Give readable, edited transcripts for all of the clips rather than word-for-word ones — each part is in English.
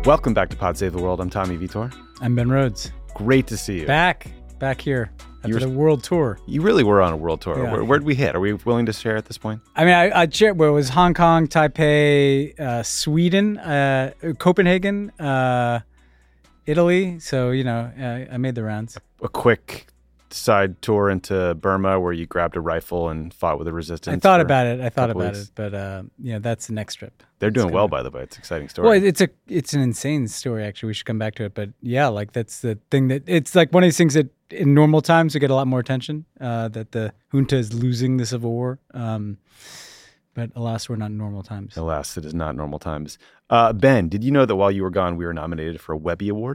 Welcome back to Pod Save the World. I'm Tommy Vitor. I'm Ben Rhodes. Great to see you. Back here after the world tour. You really were on a world tour. Yeah. Where'd we hit? Are we willing to share at this point? I mean, I shared where it was Hong Kong, Taipei, Sweden, Copenhagen, Italy. So, I made the rounds. A quick side tour into Burma where you grabbed a rifle and fought with the resistance. I thought about it, but that's the next trip. They're doing well, by the way. It's an exciting story. Well, it's an insane story, actually. We should come back to it. But yeah, like that's the thing that it's like one of these things that in normal times we get a lot more attention, that the junta is losing the civil war. But alas, we're not in normal times. Alas, it is not normal times. Ben, did you know that while you were gone, we were nominated for a Webby Award?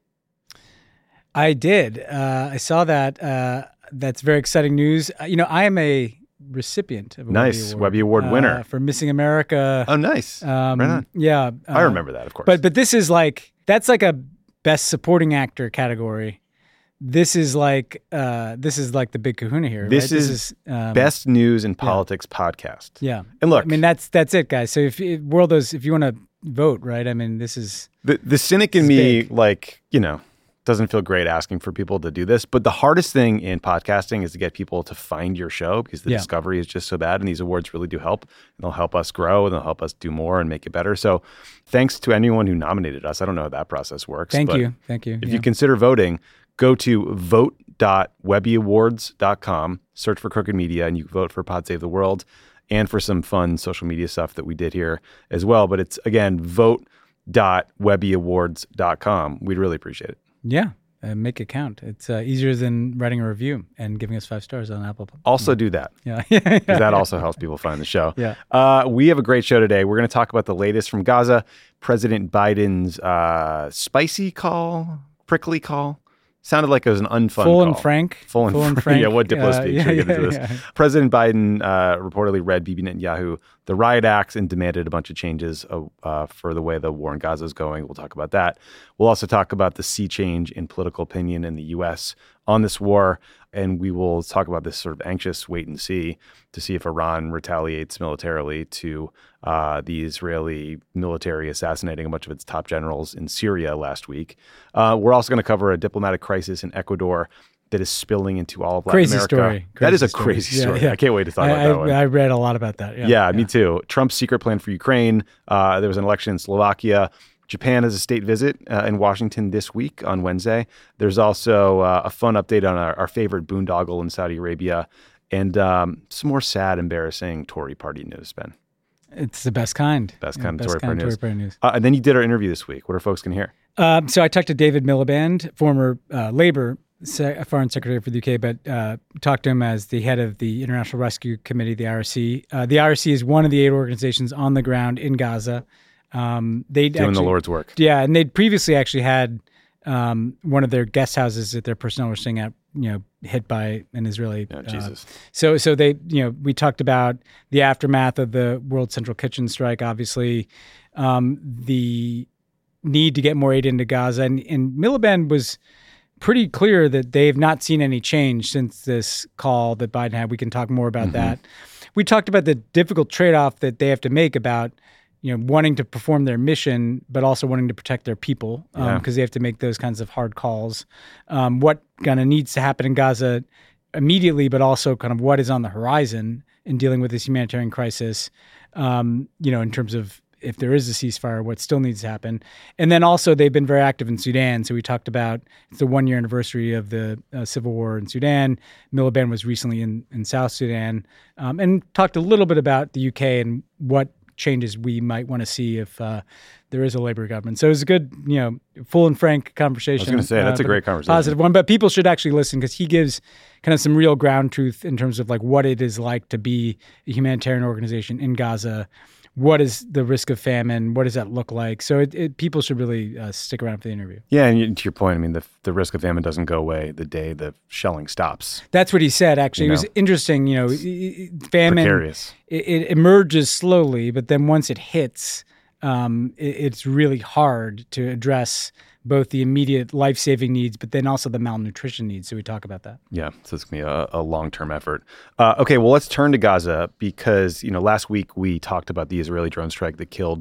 I did. I saw that. That's very exciting news. I am a recipient of a Webby Award winner for Missing America. Oh, nice. Right on. Yeah. I remember that, of course. But this is that's like a Best Supporting Actor category. This is like the big kahuna here. This right? is Best News in Politics podcast. Yeah. And look, I mean, that's it, guys. So if you want to vote, right? I mean, this is the cynic in me, doesn't feel great asking for people to do this, but the hardest thing in podcasting is to get people to find your show because the discovery is just so bad, and these awards really do help. And they'll help us grow, and they'll help us do more and make it better. So thanks to anyone who nominated us. I don't know how that process works. Thank you. If you consider voting, go to vote.webbyawards.com, search for Crooked Media, and you can vote for Pod Save the World and for some fun social media stuff that we did here as well. But it's, again, vote.webbyawards.com. We'd really appreciate it. Yeah, make it count. It's easier than writing a review and giving us 5 stars on Apple. Also do that. Yeah. Because that also helps people find the show. Yeah. We have a great show today. We're going to talk about the latest from Gaza, President Biden's spicy call, prickly call. Sounded like it was an unfun Full call. and frank. Full and frank. Yeah, what Diplo speak? Should we get into this? Yeah. President Biden reportedly read Bibi Netanyahu the riot acts and demanded a bunch of changes for the way the war in Gaza is going. We'll talk about that. We'll also talk about the sea change in political opinion in the U.S. on this war, and we will talk about this sort of anxious wait and see to see if Iran retaliates militarily to the Israeli military assassinating a bunch of its top generals in Syria last week. We're also going to cover a diplomatic crisis in Ecuador that is spilling into all of Latin America. That is a crazy story. Yeah. I can't wait to talk about that one. I read a lot about that. Yeah, me too. Trump's secret plan for Ukraine. There was an election in Slovakia. Japan has a state visit in Washington this week on Wednesday. There's also a fun update on our favorite boondoggle in Saudi Arabia and some more sad, embarrassing Tory party news, Ben. It's the best kind. Best kind of Tory party news. news. And then you did our interview this week. What are folks going to hear? So I talked to David Miliband, former Labour Foreign Secretary for the UK, but talked to him as the head of the International Rescue Committee, the IRC. The IRC is one of the 8 organizations on the ground in Gaza. Doing the Lord's work. Yeah, and they'd previously actually had one of their guest houses that their personnel were staying at, hit by an Israeli. Oh, Jesus. So they, we talked about the aftermath of the World Central Kitchen strike, obviously, the need to get more aid into Gaza. And Miliband was pretty clear that they've not seen any change since this call that Biden had. We can talk more about that. We talked about the difficult trade-off that they have to make about wanting to perform their mission, but also wanting to protect their people because they have to make those kinds of hard calls. What kind of needs to happen in Gaza immediately, but also kind of what is on the horizon in dealing with this humanitarian crisis, in terms of if there is a ceasefire, what still needs to happen. And then also they've been very active in Sudan. So we talked about it's the 1-year anniversary of the civil war in Sudan. Miliband was recently in South Sudan and talked a little bit about the UK and what changes we might want to see if there is a Labour government. So it was a good, full and frank conversation. I was going to say, that's a great conversation. Positive one, but people should actually listen because he gives kind of some real ground truth in terms of like what it is like to be a humanitarian organization in Gaza. What is the risk of famine? What does that look like? So people should really stick around for the interview. Yeah, and to your point, I mean, the risk of famine doesn't go away the day the shelling stops. That's what he said, actually. It was interesting, famine, precarious. It emerges slowly, but then once it hits, it's really hard to address both the immediate life-saving needs, but then also the malnutrition needs. So we talk about that. Yeah, so it's going to be a long-term effort. Okay, well, let's turn to Gaza because, last week we talked about the Israeli drone strike that killed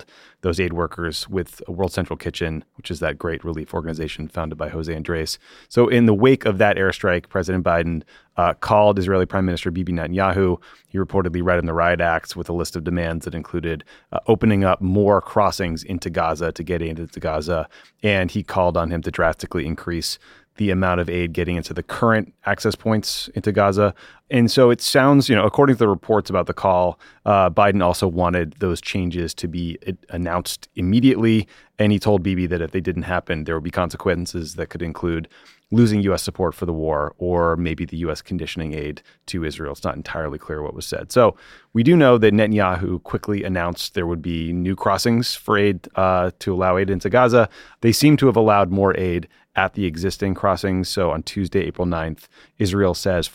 those aid workers with World Central Kitchen, which is that great relief organization founded by Jose Andres. So in the wake of that airstrike, President Biden called Israeli Prime Minister Bibi Netanyahu. He reportedly read him the riot acts with a list of demands that included opening up more crossings into Gaza to get aid into Gaza. And he called on him to drastically increase the amount of aid getting into the current access points into Gaza. And so it sounds, according to the reports about the call, Biden also wanted those changes to be announced immediately. And he told Bibi that if they didn't happen, there would be consequences that could include losing U.S. support for the war or maybe the U.S. conditioning aid to Israel. It's not entirely clear what was said. So we do know that Netanyahu quickly announced there would be new crossings for aid to allow aid into Gaza. They seem to have allowed more aid at the existing crossings. So on Tuesday, April 9th, Israel says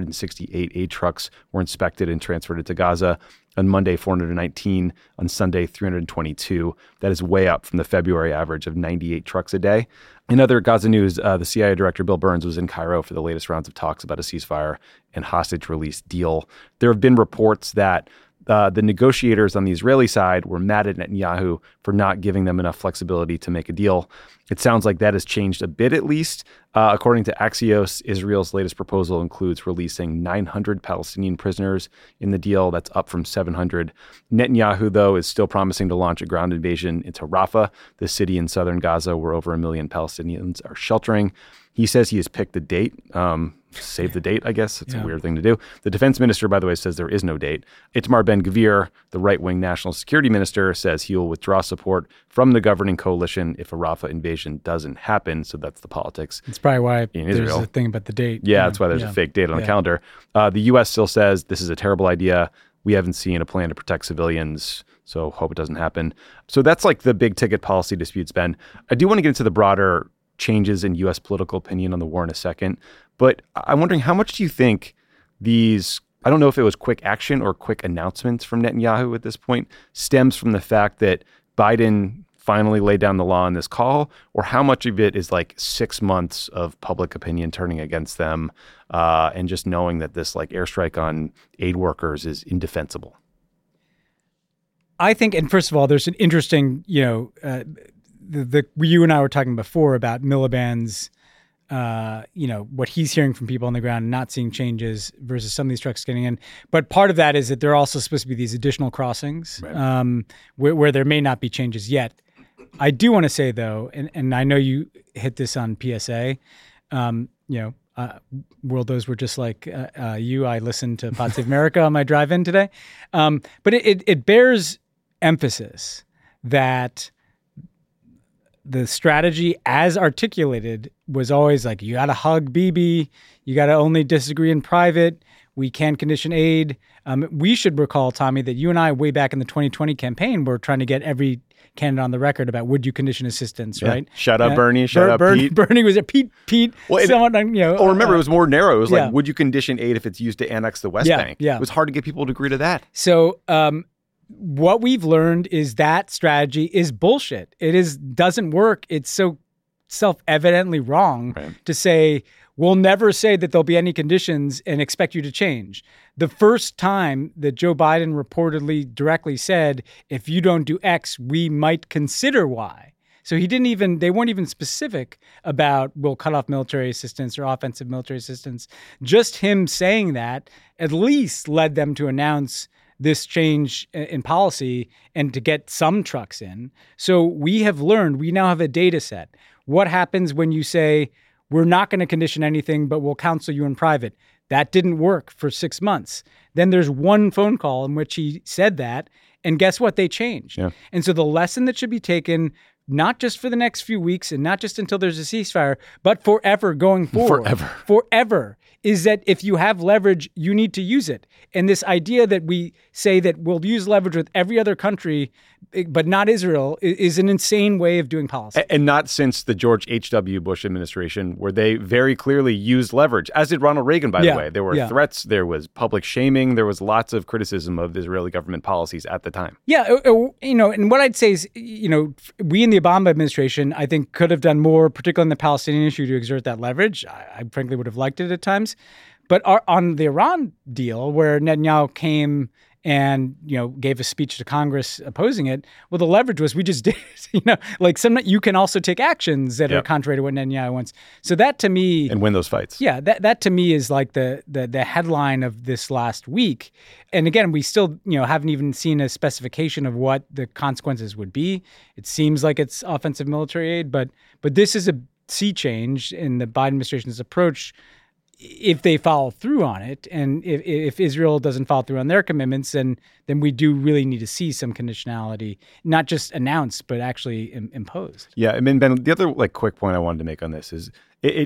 468 aid trucks were inspected and transferred into Gaza. On Monday, 419. On Sunday, 322. That is way up from the February average of 98 trucks a day. In other Gaza news, the CIA Director Bill Burns was in Cairo for the latest rounds of talks about a ceasefire and hostage release deal. There have been reports that the negotiators on the Israeli side were mad at Netanyahu for not giving them enough flexibility to make a deal. It sounds like that has changed a bit, at least. According to Axios, Israel's latest proposal includes releasing 900 Palestinian prisoners in the deal. That's up from 700. Netanyahu, though, is still promising to launch a ground invasion into Rafah, the city in southern Gaza where over 1 million Palestinians are sheltering. He says he has picked a date. Save the date, I guess. It's a weird thing to do. The defense minister, by the way, says there is no date. Itamar Ben-Gvir, the right-wing national security minister, says he will withdraw support from the governing coalition if a Rafah invasion doesn't happen. So that's the politics. It's probably why in there's Israel. a thing about the date. Yeah, that's why there's a fake date on the calendar. The U.S. still says this is a terrible idea. We haven't seen a plan to protect civilians, so hope it doesn't happen. So that's like the big ticket policy disputes, Ben. I do want to get into the broader changes in U.S. political opinion on the war in a second. But I'm wondering, how much do you think these, I don't know if it was quick action or quick announcements from Netanyahu at this point, stems from the fact that Biden finally laid down the law on this call, or how much of it is like 6 months of public opinion turning against them and just knowing that this like airstrike on aid workers is indefensible? I think, and first of all, there's an interesting, you and I were talking before about Miliband's, what he's hearing from people on the ground and not seeing changes versus some of these trucks getting in. But part of that is that there are also supposed to be these additional crossings where there may not be changes yet. I do want to say, though, and I know you hit this on PSA, World, those were just like you. I listened to Pod Save America on my drive-in today. But it bears emphasis that the strategy as articulated was always like, you got to hug Bibi, you got to only disagree in private, we can't condition aid. We should recall, Tommy, that you and I, way back in the 2020 campaign, were trying to get every candidate on the record about would you condition assistance, right? Shout out Bernie, shout out Pete. Bernie was it Pete? Well, remember, it was more narrow. It was like, would you condition aid if it's used to annex the West Bank? Yeah. It was hard to get people to agree to that. So, what we've learned is that strategy is bullshit. Doesn't work. It's so self-evidently wrong to say, we'll never say that there'll be any conditions and expect you to change. The first time that Joe Biden reportedly directly said, if you don't do X, we might consider Y. So they weren't even specific about we'll cut off military assistance or offensive military assistance. Just him saying that at least led them to announce this change in policy and to get some trucks in. So we have learned, we now have a data set. What happens when you say, we're not going to condition anything, but we'll counsel you in private? That didn't work for 6 months. Then there's one phone call in which he said that, and guess what? They changed. Yeah. And so the lesson that should be taken, not just for the next few weeks and not just until there's a ceasefire, but forever going forward. Forever. Is that if you have leverage, you need to use it. And this idea that we say that we'll use leverage with every other country, but not Israel, is an insane way of doing policy. And not since the George H.W. Bush administration, where they very clearly used leverage, as did Ronald Reagan, by the way. There were threats, there was public shaming, there was lots of criticism of the Israeli government policies at the time. Yeah, and what I'd say is, we in the Obama administration, I think, could have done more, particularly on the Palestinian issue, to exert that leverage. I frankly would have liked it at times. But on the Iran deal, where Netanyahu came and, gave a speech to Congress opposing it. Well, the leverage was we just did, you can also take actions that are contrary to what Netanyahu wants. So that to me... And win those fights. Yeah, that to me is like the headline of this last week. And again, we still, haven't even seen a specification of what the consequences would be. It seems like it's offensive military aid, but this is a sea change in the Biden administration's approach if they follow through on it. And if Israel doesn't follow through on their commitments, then we do really need to see some conditionality, not just announced, but actually imposed. Yeah, I mean, Ben, the other quick point I wanted to make on this is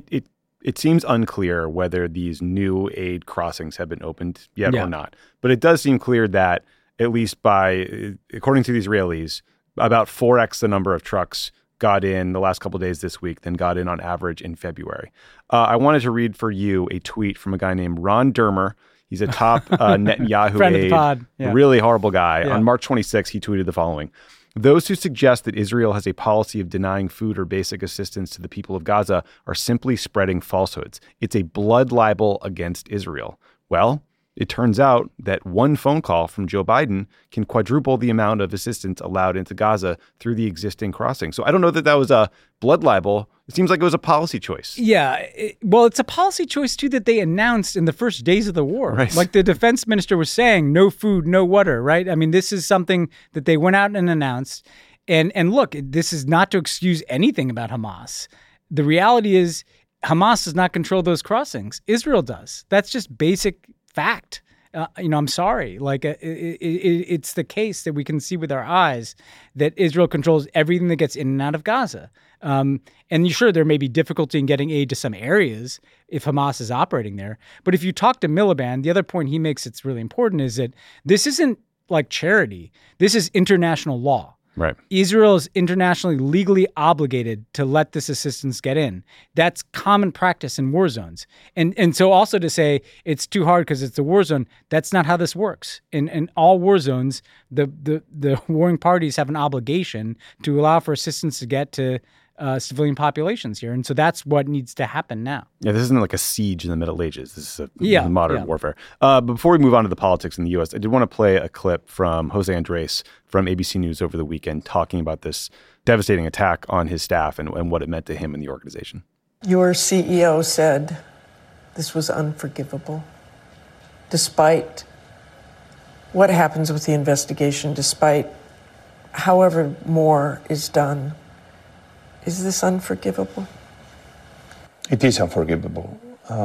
it seems unclear whether these new aid crossings have been opened yet or not. But it does seem clear that, at least according to the Israelis, about 4x the number of trucks got in the last couple of days this week than got in on average in February. I wanted to read for you a tweet from a guy named Ron Dermer. He's a top Netanyahu friend aide, of the pod. Yeah. Really horrible guy. Yeah. On March 26, he tweeted the following: "Those who suggest that Israel has a policy of denying food or basic assistance to the people of Gaza are simply spreading falsehoods. It's a blood libel against Israel." Well, it turns out that one phone call from Joe Biden can quadruple the amount of assistance allowed into Gaza through the existing crossing. So I don't know that was a blood libel. It seems like it was a policy choice. Yeah. It's a policy choice, too, that they announced in the first days of the war. Right. Like the defense minister was saying, no food, no water, right? I mean, this is something that they went out and announced. And look, this is not to excuse anything about Hamas. The reality is Hamas does not control those crossings. Israel does. That's just basic fact. I'm sorry. It's the case that we can see with our eyes that Israel controls everything that gets in and out of Gaza. And sure, there may be difficulty in getting aid to some areas if Hamas is operating there. But if you talk to Miliband, the other point he makes that's really important is that this isn't like charity. This is international law. Right. Israel is internationally legally obligated to let this assistance get in. That's common practice in war zones. And so also to say it's too hard because it's a war zone, that's not how this works. In all war zones, the warring parties have an obligation to allow for assistance to get to civilian populations here. And so that's what needs to happen now. Yeah, this isn't like a siege in the Middle Ages. This is modern warfare. But before we move on to the politics in the U.S., I did want to play a clip from Jose Andres from ABC News over the weekend talking about this devastating attack on his staff and what it meant to him and the organization. Your CEO said this was unforgivable. Despite what happens with the investigation, despite however more is done, is this unforgivable? It is unforgivable.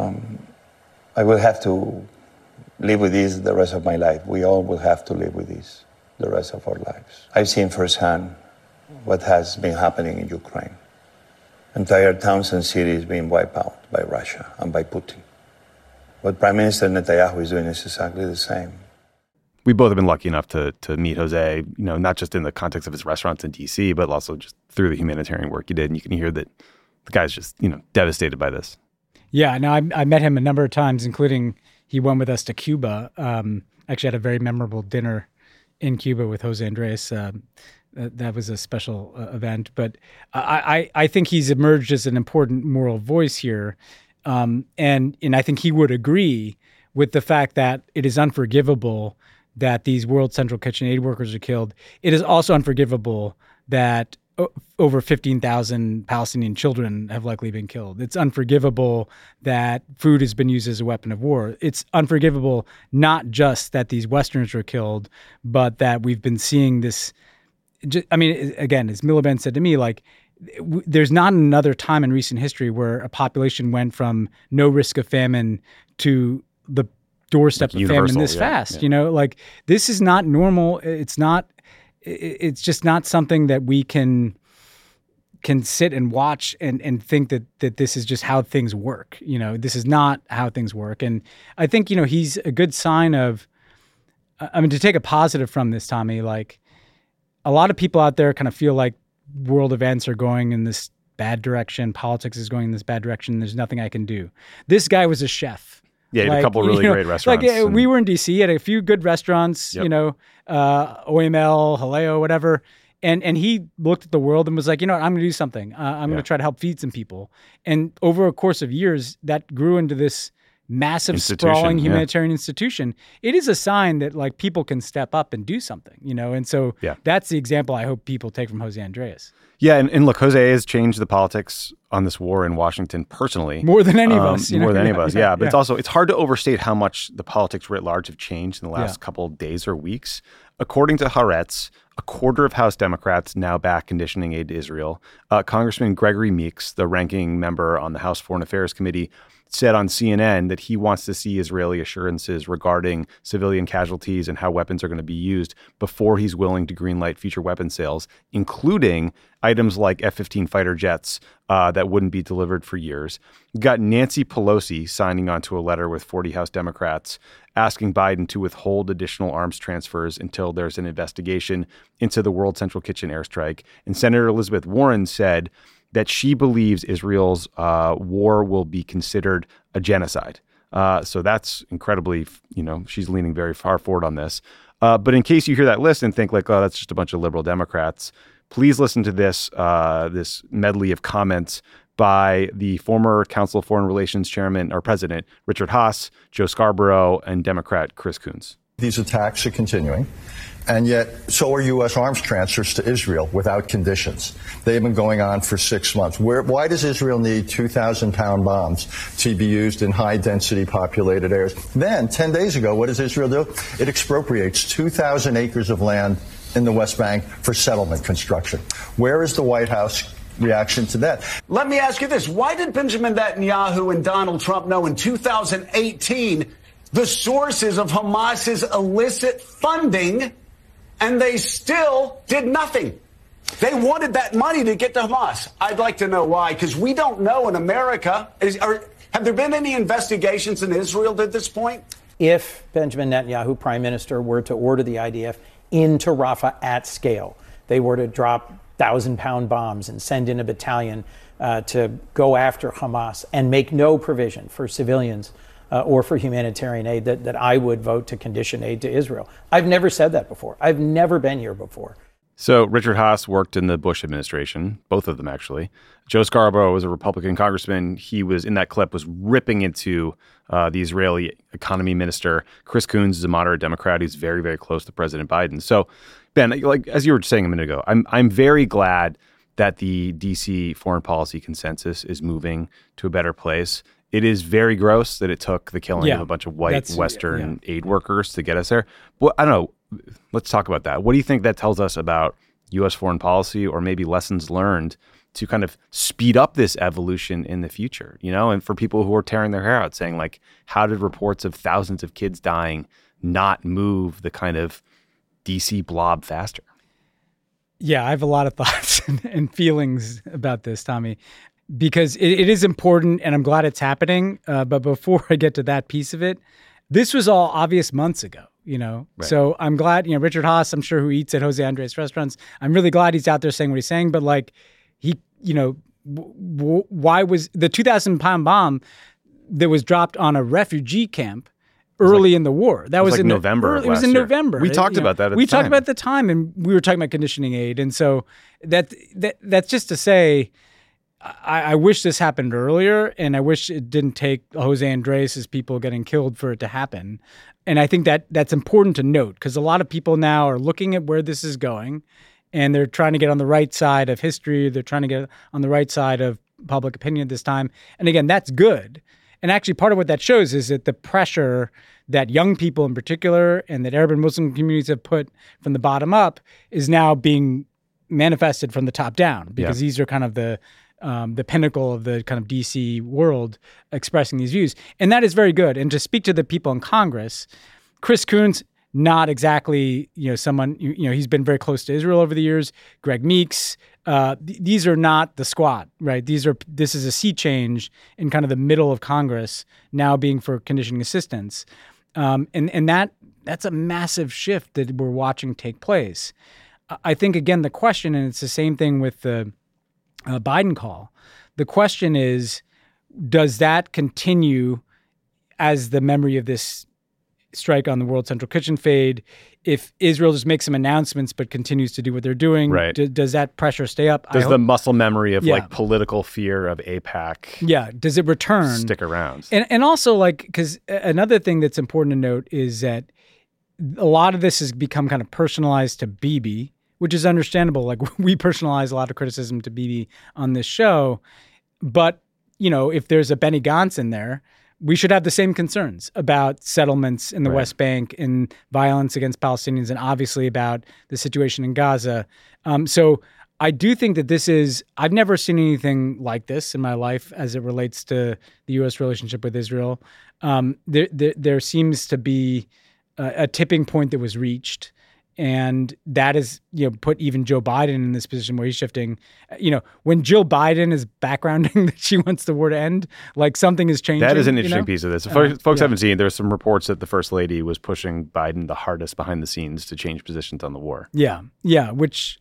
I will have to live with this the rest of my life. We all will have to live with this the rest of our lives. I've seen firsthand what has been happening in Ukraine. Entire towns and cities being wiped out by Russia and by Putin. What Prime Minister Netanyahu is doing is exactly the same. We both have been lucky enough to meet Jose, not just in the context of his restaurants in D.C., but also just through the humanitarian work he did. And you can hear that the guy's just, devastated by this. Yeah, no, I met him a number of times, including he went with us to Cuba. Actually had a very memorable dinner in Cuba with Jose Andres. That was a special event. But I think he's emerged as an important moral voice here. And I think he would agree with the fact that it is unforgivable that these World Central Kitchen aid workers are killed. It is also unforgivable that over 15,000 Palestinian children have likely been killed. It's unforgivable that food has been used as a weapon of war. It's unforgivable not just that these Westerners were killed, but that we've been seeing this. Again, as Miliband said to me, there's not another time in recent history where a population went from no risk of famine to the doorstep of famine this fast. Yeah. This is not normal. It's just not something that we can sit and watch and think that this is just how things work. This is not how things work. And I think, he's a good sign of, to take a positive from this, Tommy, a lot of people out there kind of feel like world events are going in this bad direction. Politics is going in this bad direction. There's nothing I can do. This guy was a chef. Yeah, he had a couple really great restaurants. We were in D.C. at a few good restaurants, Yep. OML, Haleo, whatever. And he looked at the world and was like, I'm going to do something. I'm going to try to help feed some people. And over a course of years, that grew into this massive Institution, sprawling yeah. humanitarian institution, it is a sign that like people can step up and do something, and so that's the example I hope people take from Jose Andres. Yeah, and look, Jose has changed the politics on this war in Washington personally. More than any of us. More than any of us, yeah. But it's hard to overstate how much the politics writ large have changed in the last couple of days or weeks. According to Haaretz, a quarter of House Democrats now back conditioning aid to Israel. Congressman Gregory Meeks, the ranking member on the House Foreign Affairs Committee, said on CNN that he wants to see Israeli assurances regarding civilian casualties and how weapons are going to be used before he's willing to greenlight future weapon sales, including items like F-15 fighter jets that wouldn't be delivered for years. You got Nancy Pelosi signing onto a letter with 40 House Democrats asking Biden to withhold additional arms transfers until there's an investigation into the World Central Kitchen airstrike. And Senator Elizabeth Warren said that she believes Israel's war will be considered a genocide. So that's incredibly, she's leaning very far forward on this. But in case you hear that list and think like, oh, that's just a bunch of liberal Democrats, please listen to this this medley of comments by the former Council of Foreign Relations Chairman or President Richard Haass, Joe Scarborough, and Democrat Chris Coons. These attacks are continuing, and yet so are U.S. arms transfers to Israel without conditions. They've been going on for 6 months. Why does Israel need 2,000-pound bombs to be used in high-density populated areas? Then, 10 days ago, what does Israel do? It expropriates 2,000 acres of land in the West Bank for settlement construction. Where is the White House reaction to that? Let me ask you this. Why did Benjamin Netanyahu and Donald Trump know in 2018 the sources of Hamas's illicit funding, and they still did nothing? They wanted that money to get to Hamas. I'd like to know why, because we don't know in America. Have there been any investigations in Israel at this point? If Benjamin Netanyahu, prime minister, were to order the IDF into Rafah at scale, they were to drop 1,000-pound bombs and send in a battalion to go after Hamas and make no provision for civilians or for humanitarian aid, that I would vote to condition aid to Israel. I've never said that before. I've never been here before. So Richard Haass worked in the Bush administration, both of them actually. Joe Scarborough was a Republican congressman. He was, in that clip, was ripping into the Israeli economy minister. Chris Coons is a moderate Democrat. He's very, very close to President Biden. So, Ben, like as you were saying a minute ago, I'm very glad that the DC foreign policy consensus is moving to a better place. It is very gross that it took the killing of a bunch of white Western aid workers to get us there. Well, I don't know. Let's talk about that. What do you think that tells us about U.S. foreign policy, or maybe lessons learned to kind of speed up this evolution in the future? And for people who are tearing their hair out saying, like, how did reports of thousands of kids dying not move the kind of DC blob faster? Yeah, I have a lot of thoughts and feelings about this, Tommy, because it is important, and I'm glad it's happening. But before I get to that piece of it, this was all obvious months ago, Right. So I'm glad, Richard Haass, I'm sure, who eats at Jose Andres restaurants, I'm really glad he's out there saying what he's saying. But like, he, why was the 2,000-pound bomb that was dropped on a refugee camp early in the war? That was in November. It was in November. We talked about that. We talked about it at the time, and we were talking about conditioning aid, and so that's just to say, I wish this happened earlier, and I wish it didn't take Jose Andres' people getting killed for it to happen. And I think that's important to note, because a lot of people now are looking at where this is going, and they're trying to get on the right side of history. They're trying to get on the right side of public opinion this time. And again, that's good. And actually, part of what that shows is that the pressure that young people in particular and that Arab and Muslim communities have put from the bottom up is now being manifested from the top down, because these are kind of the pinnacle of the kind of DC world expressing these views. And that is very good. And to speak to the people in Congress, Chris Coons, not exactly, someone, he's been very close to Israel over the years. Greg Meeks, these are not the squad, right? This is a sea change in kind of the middle of Congress now being for conditioning assistance. And that's a massive shift that we're watching take place. I think, again, the question, and it's the same thing with the Biden call, the question is, does that continue as the memory of this strike on the World Central Kitchen fade. If Israel just makes some announcements but continues to do what they're doing, right. Does that pressure stay up? Does the muscle memory of like political fear of AIPAC does it return? Stick around? And also, like, because another thing that's important to note is that a lot of this has become kind of personalized to Bibi, which is understandable. Like, we personalize a lot of criticism to Bibi on this show. But, you know, if there's a Benny Gantz in there, we should have the same concerns about settlements in the West Bank and violence against Palestinians, and obviously about the situation in Gaza. So I do think that this is, I've never seen anything like this in my life as it relates to the U.S. relationship with Israel. There seems to be a tipping point that was reached. And that is, you know, put even Joe Biden in this position where he's shifting. You know, when Jill Biden is backgrounding that she wants the war to end, like something is changing. That is an interesting piece of this. Folks haven't seen, there's some reports that the First Lady was pushing Biden the hardest behind the scenes to change positions on the war. Yeah, which,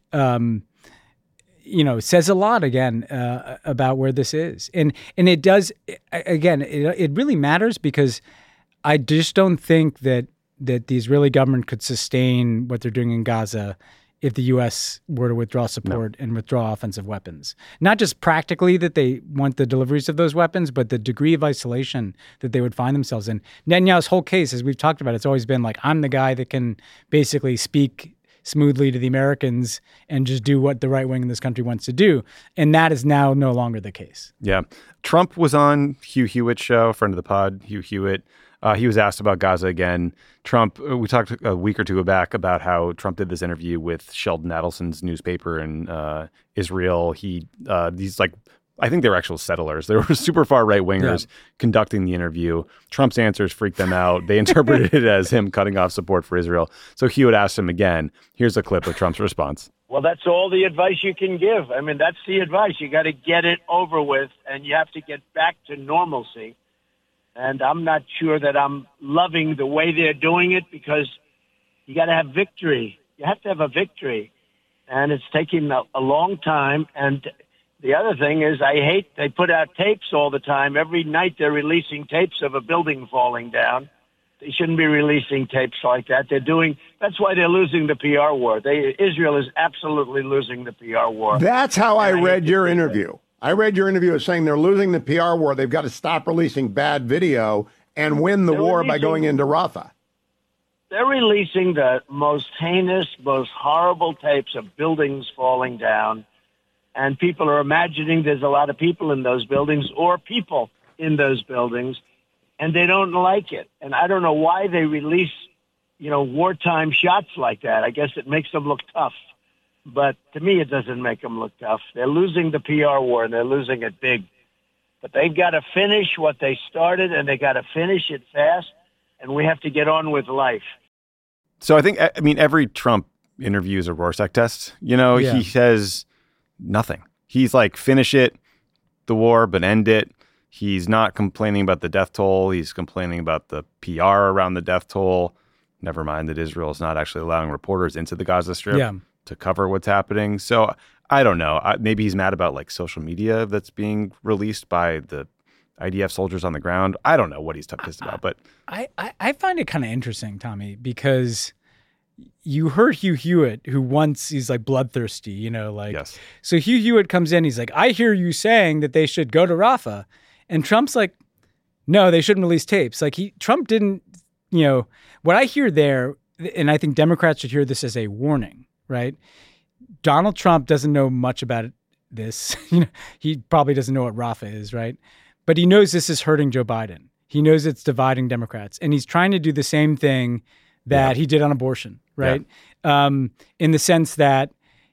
you know, says a lot, again, about where this is. And it does, again, it really matters because I just don't think that the Israeli government could sustain what they're doing in Gaza if the U.S. were to withdraw support and withdraw offensive weapons. Not just practically that they want the deliveries of those weapons, but the degree of isolation that they would find themselves in. Netanyahu's whole case, as we've talked about, it's always been like, I'm the guy that can basically speak smoothly to the Americans and just do what the right wing in this country wants to do. And that is now no longer the case. Yeah. Trump was on Hugh Hewitt's show, friend of the pod, Hugh Hewitt. He was asked about Gaza again. Trump, we talked a week or two back about how Trump did this interview with Sheldon Adelson's newspaper in Israel. These like, I think they were actual settlers. They were super far right wingers conducting the interview. Trump's answers freaked them out. They interpreted it as him cutting off support for Israel. So Hewitt asked him again. Here's a clip of Trump's response. Well, that's all the advice you can give. I mean, that's the advice. You got to get it over with, and you have to get back to normalcy. And I'm not sure that I'm loving the way they're doing it because you got to have victory. You have to have a victory. And it's taking a long time. And the other thing is they put out tapes all the time. Every night they're releasing tapes of a building falling down. They shouldn't be releasing tapes like that. That's why they're losing the PR war. Israel is absolutely losing the PR war. That's how I read your interview. I read your interview as saying they're losing the PR war. They've got to stop releasing bad video and win the war by going into Rafah. They're releasing the most heinous, most horrible tapes of buildings falling down. And people are imagining there's a lot of people in those buildings or people in those buildings, and they don't like it. And I don't know why they release, wartime shots like that. I guess it makes them look tough. But to me, it doesn't make them look tough. They're losing the PR war, and they're losing it big. But they've got to finish what they started, and they got to finish it fast, and we have to get on with life. So I think, every Trump interview is a Rorschach test. He says nothing. He's like, finish it, the war, but end it. He's not complaining about the death toll. He's complaining about the PR around the death toll. Never mind that Israel is not actually allowing reporters into the Gaza Strip to cover what's happening. So I don't know. Maybe he's mad about like social media that's being released by the IDF soldiers on the ground. I don't know what he's pissed about, but I find it kind of interesting, Tommy, because you heard Hugh Hewitt, who once he's like bloodthirsty, yes. So Hugh Hewitt comes in, he's like, I hear you saying that they should go to Rafah. And Trump's like, no, they shouldn't release tapes. Like Trump didn't, what I hear there, and I think Democrats should hear this as a warning, right? Donald Trump doesn't know much about this. He probably doesn't know what Rafah is, right? But he knows this is hurting Joe Biden. He knows it's dividing Democrats. And he's trying to do the same thing that he did on abortion, right? Yeah. In the sense that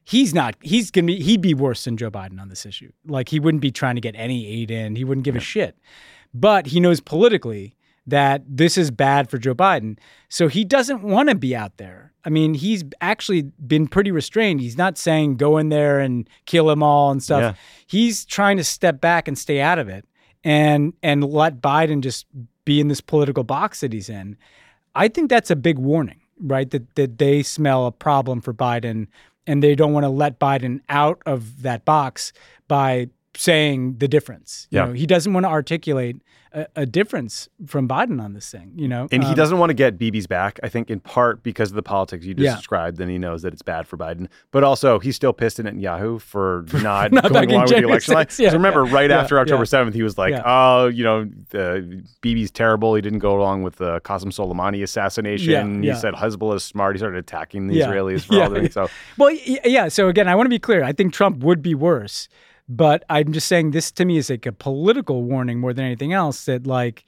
he'd be worse than Joe Biden on this issue. Like, he wouldn't be trying to get any aid in. He wouldn't give a shit. But he knows politically that this is bad for Joe Biden. So he doesn't want to be out there. I mean, he's actually been pretty restrained. He's not saying go in there and kill them all and stuff. Yeah. He's trying to step back and stay out of it and let Biden just be in this political box that he's in. I think that's a big warning, right? That they smell a problem for Biden and they don't want to let Biden out of that box by saying the difference. You Yeah. know, he doesn't want to articulate a difference from Biden on this thing, And he doesn't want to get Bibi's back, I think, in part because of the politics you just Yeah. described, and he knows that it's bad for Biden. But also, he's still pissed at Netanyahu for not Not going backing along with the January election line. 6th. Yeah, So remember, yeah, right yeah, after October yeah. 7th, he was like, Bibi's terrible. He didn't go along with the Qasem Soleimani assassination. Yeah. He said Hezbollah is smart. He started attacking the Yeah. Israelis for all doing so. Well, yeah. So again, I want to be clear. I think Trump would be worse, but I'm just saying this to me is like a political warning more than anything else. That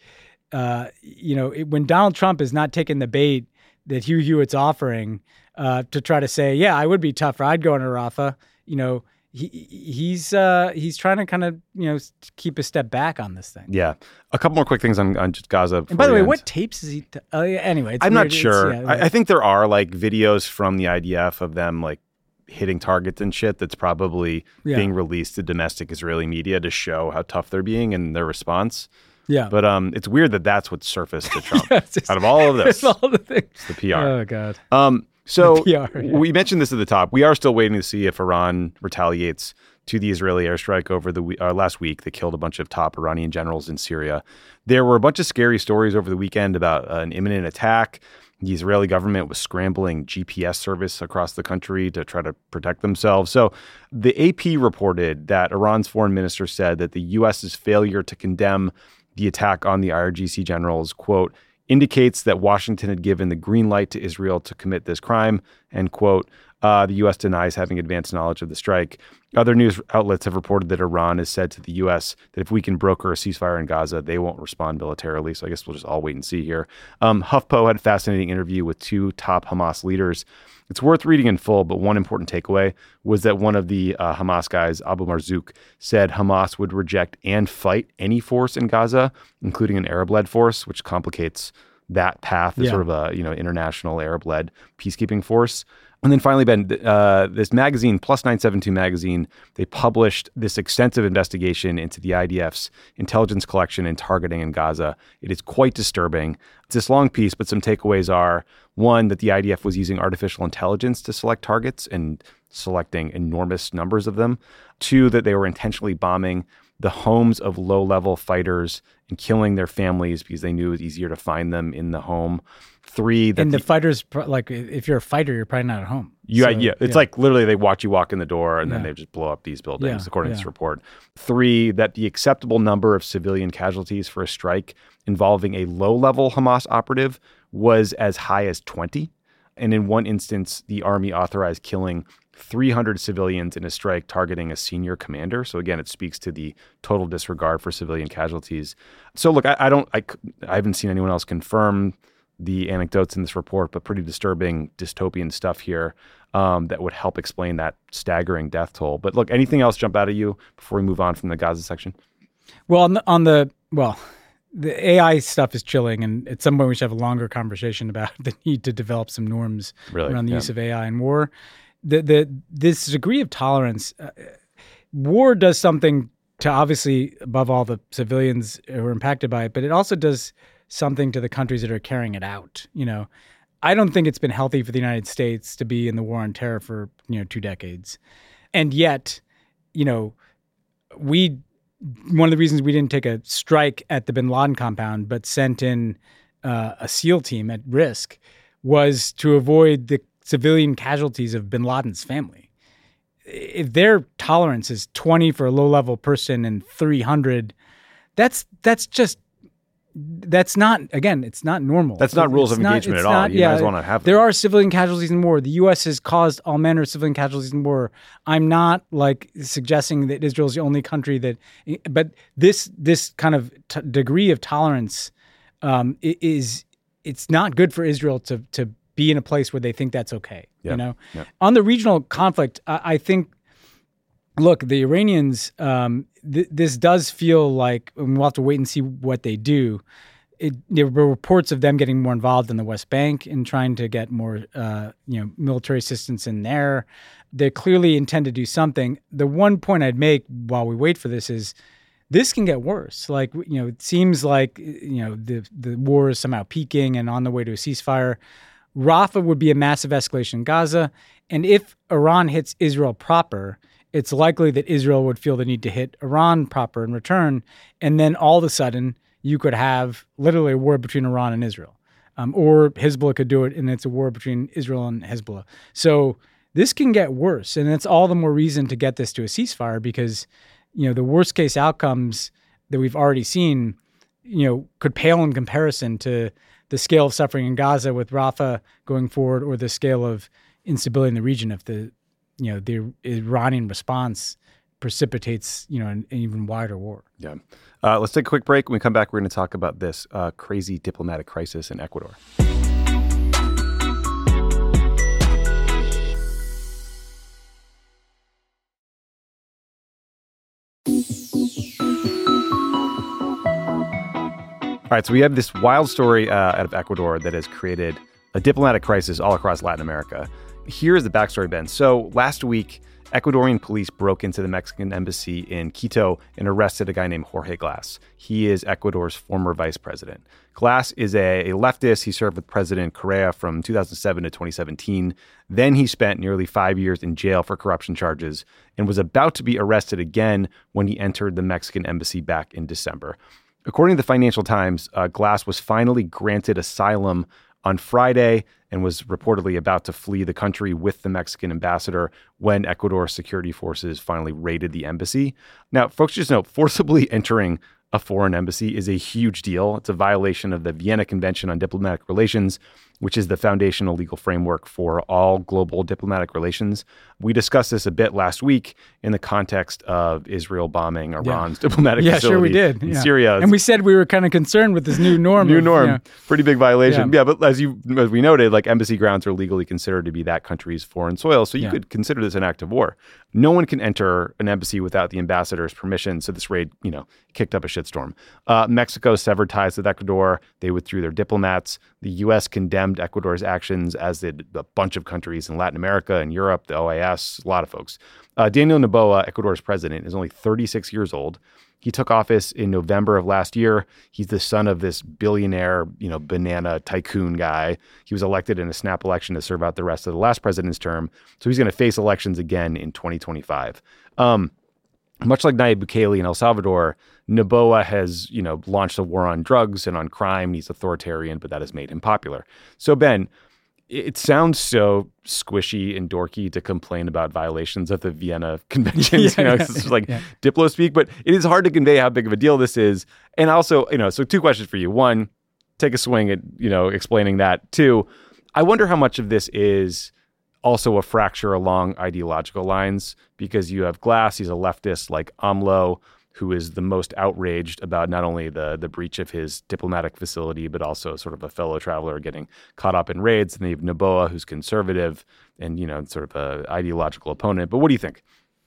when Donald Trump is not taking the bait that Hugh Hewitt's offering to try to say, yeah, I would be tougher. I'd go into Rafah. He's trying to kind of keep a step back on this thing. Yeah. A couple more quick things on just Gaza. And by the way, what tapes is he? Anyway, it's I'm weird. not sure. It's, I think there are like videos from the IDF of them like hitting targets and shit that's probably being released to domestic Israeli media to show how tough they're being and their response. Yeah. But it's weird that that's what surfaced to Trump out of all of this. All the things. It's the PR. Oh, God. So The PR, yeah. we mentioned this at the top. We are still waiting to see if Iran retaliates to the Israeli airstrike over the last week that killed a bunch of top Iranian generals in Syria. There were a bunch of scary stories over the weekend about an imminent attack. The Israeli government was scrambling GPS service across the country to try to protect themselves. So the AP reported that Iran's foreign minister said that the U.S.'s failure to condemn the attack on the IRGC generals, quote, indicates that Washington had given the green light to Israel to commit this crime, end quote. The U.S. denies having advanced knowledge of the strike. Other news outlets have reported that Iran has said to the U.S. that if we can broker a ceasefire in Gaza, they won't respond militarily. So I guess we'll just all wait and see here. HuffPo had a fascinating interview with two top Hamas leaders. It's worth reading in full, but one important takeaway was that one of the Hamas guys, Abu Marzouk, said Hamas would reject and fight any force in Gaza, including an Arab-led force, which complicates that path as sort of a international Arab-led peacekeeping force. And then finally, Ben, this magazine, Plus 972 magazine, they published this extensive investigation into the IDF's intelligence collection and targeting in Gaza. It is quite disturbing. It's this long piece, but some takeaways are, one, that the IDF was using artificial intelligence to select targets and selecting enormous numbers of them. Two, that they were intentionally bombing the homes of low-level fighters and killing their families because they knew it was easier to find them in the home. Three, that the fighters, like if you're a fighter, you're probably not at home. It's like literally they watch you walk in the door and then they just blow up these buildings, according to this report. Three, that the acceptable number of civilian casualties for a strike involving a low-level Hamas operative was as high as 20. And in one instance, the army authorized killing 300 civilians in a strike targeting a senior commander. So again, it speaks to the total disregard for civilian casualties. So look, I haven't seen anyone else confirm the anecdotes in this report, but pretty disturbing dystopian stuff here that would help explain that staggering death toll. But look, anything else jump out at you before we move on from the Gaza section? Well, the AI stuff is chilling, and at some point we should have a longer conversation about the need to develop some norms around the use of AI in war. This degree of tolerance, war does something to obviously, above all, the civilians who are impacted by it, but it also does something to the countries that are carrying it out. I don't think it's been healthy for the United States to be in the war on terror for 2 decades, and yet, one of the reasons we didn't take a strike at the Bin Laden compound, but sent in a SEAL team at risk, was to avoid the civilian casualties of Bin Laden's family. If their tolerance is 20 for a low-level person and 300, that's not, again, it's not normal. That's not rules of engagement at all. You might as well not have them. There are civilian casualties in war. The U.S. has caused all manner of civilian casualties in war. I'm not suggesting that Israel is the only country that, but this kind of degree of tolerance it's not good for Israel to be in a place where they think that's okay. Yep. On the regional conflict, I think, look, the Iranians, this does feel like, and we'll have to wait and see what they do. There were reports of them getting more involved in the West Bank and trying to get more, military assistance in there. They clearly intend to do something. The one point I'd make while we wait for this is, this can get worse. It seems like, the war is somehow peaking and on the way to a ceasefire. Rafah would be a massive escalation in Gaza. And if Iran hits Israel proper, it's likely that Israel would feel the need to hit Iran proper in return. And then all of a sudden, you could have literally a war between Iran and Israel. Or Hezbollah could do it, and it's a war between Israel and Hezbollah. So this can get worse, and it's all the more reason to get this to a ceasefire because, the worst case outcomes that we've already seen, could pale in comparison to the scale of suffering in Gaza with Rafah going forward, or the scale of instability in the region if the Iranian response precipitates, an even wider war. Yeah. Let's take a quick break. When we come back, we're going to talk about this crazy diplomatic crisis in Ecuador. All right, so we have this wild story out of Ecuador that has created a diplomatic crisis all across Latin America. Here's the backstory, Ben. So last week, Ecuadorian police broke into the Mexican embassy in Quito and arrested a guy named Jorge Glass. He is Ecuador's former vice president. Glass is a leftist. He served with President Correa from 2007 to 2017. Then he spent nearly 5 years in jail for corruption charges and was about to be arrested again when he entered the Mexican embassy back in December. According to the Financial Times, Glass was finally granted asylum on Friday and was reportedly about to flee the country with the Mexican ambassador when Ecuador's security forces finally raided the embassy. Now, folks just know, forcibly entering a foreign embassy is a huge deal. It's a violation of the Vienna Convention on Diplomatic Relations, which is the foundational legal framework for all global diplomatic relations. We discussed this a bit last week in the context of Israel bombing Iran's diplomatic facility sure we did. in Syria. And we said we were kind of concerned with this new norm. Pretty big violation. Yeah, but as we noted, like embassy grounds are legally considered to be that country's foreign soil, so you could consider this an act of war. No one can enter an embassy without the ambassador's permission, so this raid, kicked up a shitstorm. Mexico severed ties with Ecuador. They withdrew their diplomats. The U.S. condemned Ecuador's actions, as did a bunch of countries in Latin America and Europe, the OAS, a lot of folks. Daniel Noboa, Ecuador's president, is only 36 years old. He took office in November of last year. He's the son of this billionaire, banana tycoon guy. He was elected in a snap election to serve out the rest of the last president's term. So he's going to face elections again in 2025. Much like Nayib Bukele in El Salvador, Noboa has, launched a war on drugs and on crime. He's authoritarian, but that has made him popular. So, Ben, it sounds so squishy and dorky to complain about violations of the Vienna Conventions. It's like Diplo speak, but it is hard to convey how big of a deal this is. And also, so two questions for you. One, take a swing at, explaining that. Two, I wonder how much of this is also a fracture along ideological lines, because you have Glass, he's a leftist like AMLO, who is the most outraged about not only the breach of his diplomatic facility, but also sort of a fellow traveler getting caught up in raids. And then you have Noboa, who's conservative and, sort of an ideological opponent. But what do you think?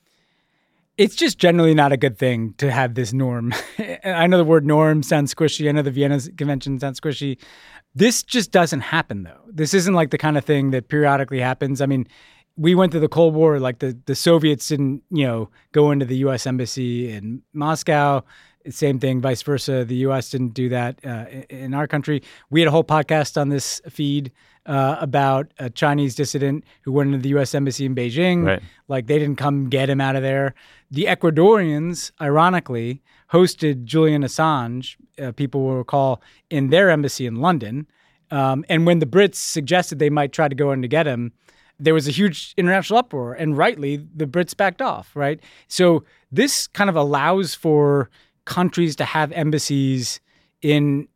It's just generally not a good thing to have this norm. I know the word norm sounds squishy. I know the Vienna Convention sounds squishy. This just doesn't happen, though. This isn't like the kind of thing that periodically happens. I mean, we went through the Cold War, like the Soviets didn't, go into the U.S. embassy in Moscow. Same thing, vice versa. The U.S. didn't do that in our country. We had a whole podcast on this feed about a Chinese dissident who went into the U.S. embassy in Beijing. Right. Like, they didn't come get him out of there. The Ecuadorians, ironically, hosted Julian Assange, people will recall, in their embassy in London. And when the Brits suggested they might try to go in to get him, there was a huge international uproar, and rightly, the Brits backed off, right? So this kind of allows for countries to have embassies in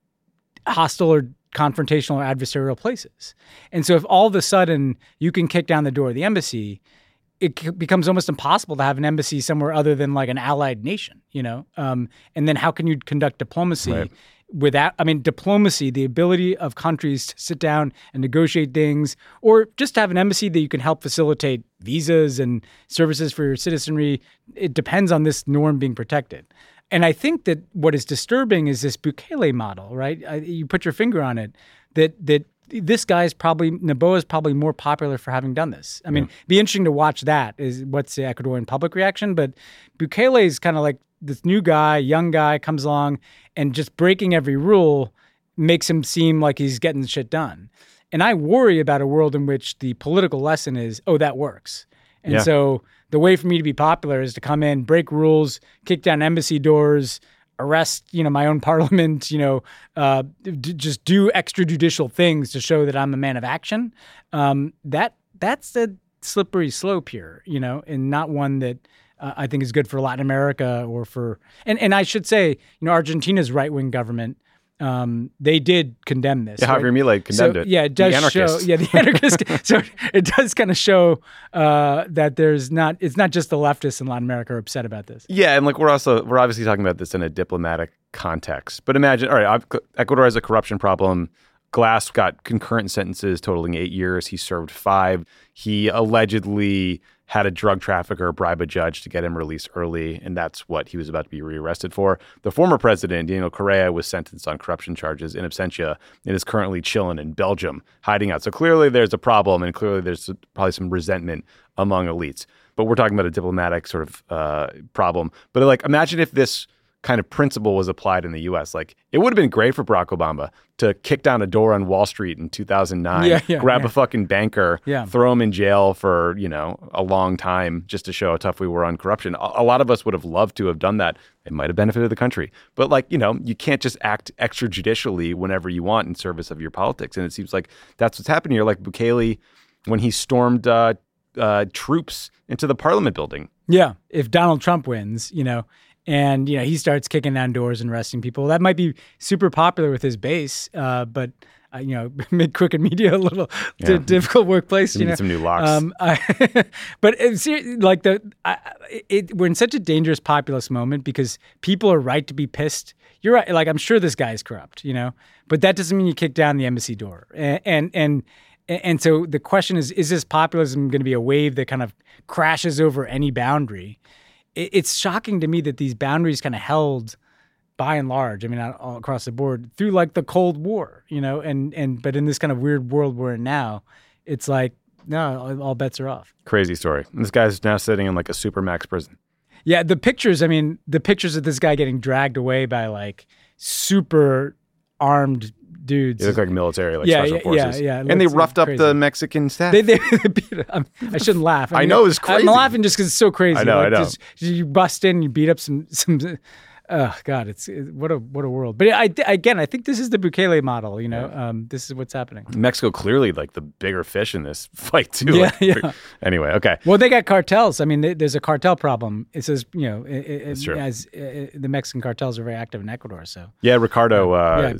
hostile or confrontational or adversarial places. And so if all of a sudden you can kick down the door of the embassy, it becomes almost impossible to have an embassy somewhere other than like an allied nation, and then how can you conduct diplomacy without, diplomacy, the ability of countries to sit down and negotiate things, or just have an embassy that you can help facilitate visas and services for your citizenry. It depends on this norm being protected. And I think that what is disturbing is this Bukele model, right? You put your finger on it, that this guy's Noboa is probably more popular for having done this. It'd be interesting to watch that, is what's the Ecuadorian public reaction. But Bukele is kind of like this new guy, young guy, comes along and just breaking every rule makes him seem like he's getting shit done. And I worry about a world in which the political lesson is, oh, that works. And so the way for me to be popular is to come in, break rules, kick down embassy doors, arrest, my own parliament, just do extrajudicial things to show that I'm a man of action. That's a slippery slope here, and not one that I think is good for Latin America or for, and I should say, Argentina's right-wing government, they did condemn this. Yeah, Javier Milei condemned it. Yeah, it does show. Yeah, the anarchists. So it does kind of show that it's not just the leftists in Latin America are upset about this. Yeah, and we're obviously talking about this in a diplomatic context. But imagine, all right, Ecuador has a corruption problem. Glass got concurrent sentences totaling 8 years. He served 5. He allegedly had a drug trafficker bribe a judge to get him released early, and that's what he was about to be rearrested for. The former president, Daniel Correa, was sentenced on corruption charges in absentia and is currently chilling in Belgium, hiding out. So clearly there's a problem, and clearly there's probably some resentment among elites. But we're talking about a diplomatic sort of problem. But imagine if this kind of principle was applied in the U.S. It would have been great for Barack Obama to kick down a door on Wall Street in 2009, grab a fucking banker, throw him in jail for, a long time just to show how tough we were on corruption. A lot of us would have loved to have done that. It might have benefited the country. But you can't just act extrajudicially whenever you want in service of your politics. And it seems like that's what's happening here. Like Bukele, when he stormed troops into the parliament building. Yeah. If Donald Trump wins, and, he starts kicking down doors and arresting people. That might be super popular with his base, but, made Crooked Media a little difficult workplace. You need some new locks. But we're in such a dangerous populist moment because people are right to be pissed. You're right. I'm sure this guy is corrupt, but that doesn't mean you kick down the embassy door. And so the question is this populism going to be a wave that kind of crashes over any boundary? It's shocking to me that these boundaries kind of held by and large, not all across the board, through the Cold War, but in this kind of weird world we're in now, it's no, all bets are off. Crazy story. And this guy's now sitting in a supermax prison. Yeah, the pictures of this guy getting dragged away by super armed dudes. They look like military, special forces. Yeah. And they roughed up the Mexican staff. They beat it. I shouldn't laugh. I know, it's crazy. I'm laughing just because it's so crazy. I know. Just, you bust in, you beat up some. Oh God, what a world. But I think this is the Bukele model. This is what's happening. Mexico clearly the bigger fish in this fight too. Yeah. Anyway, okay. Well, they got cartels. There's a cartel problem. It says That's true. The Mexican cartels are very active in Ecuador. So Ricardo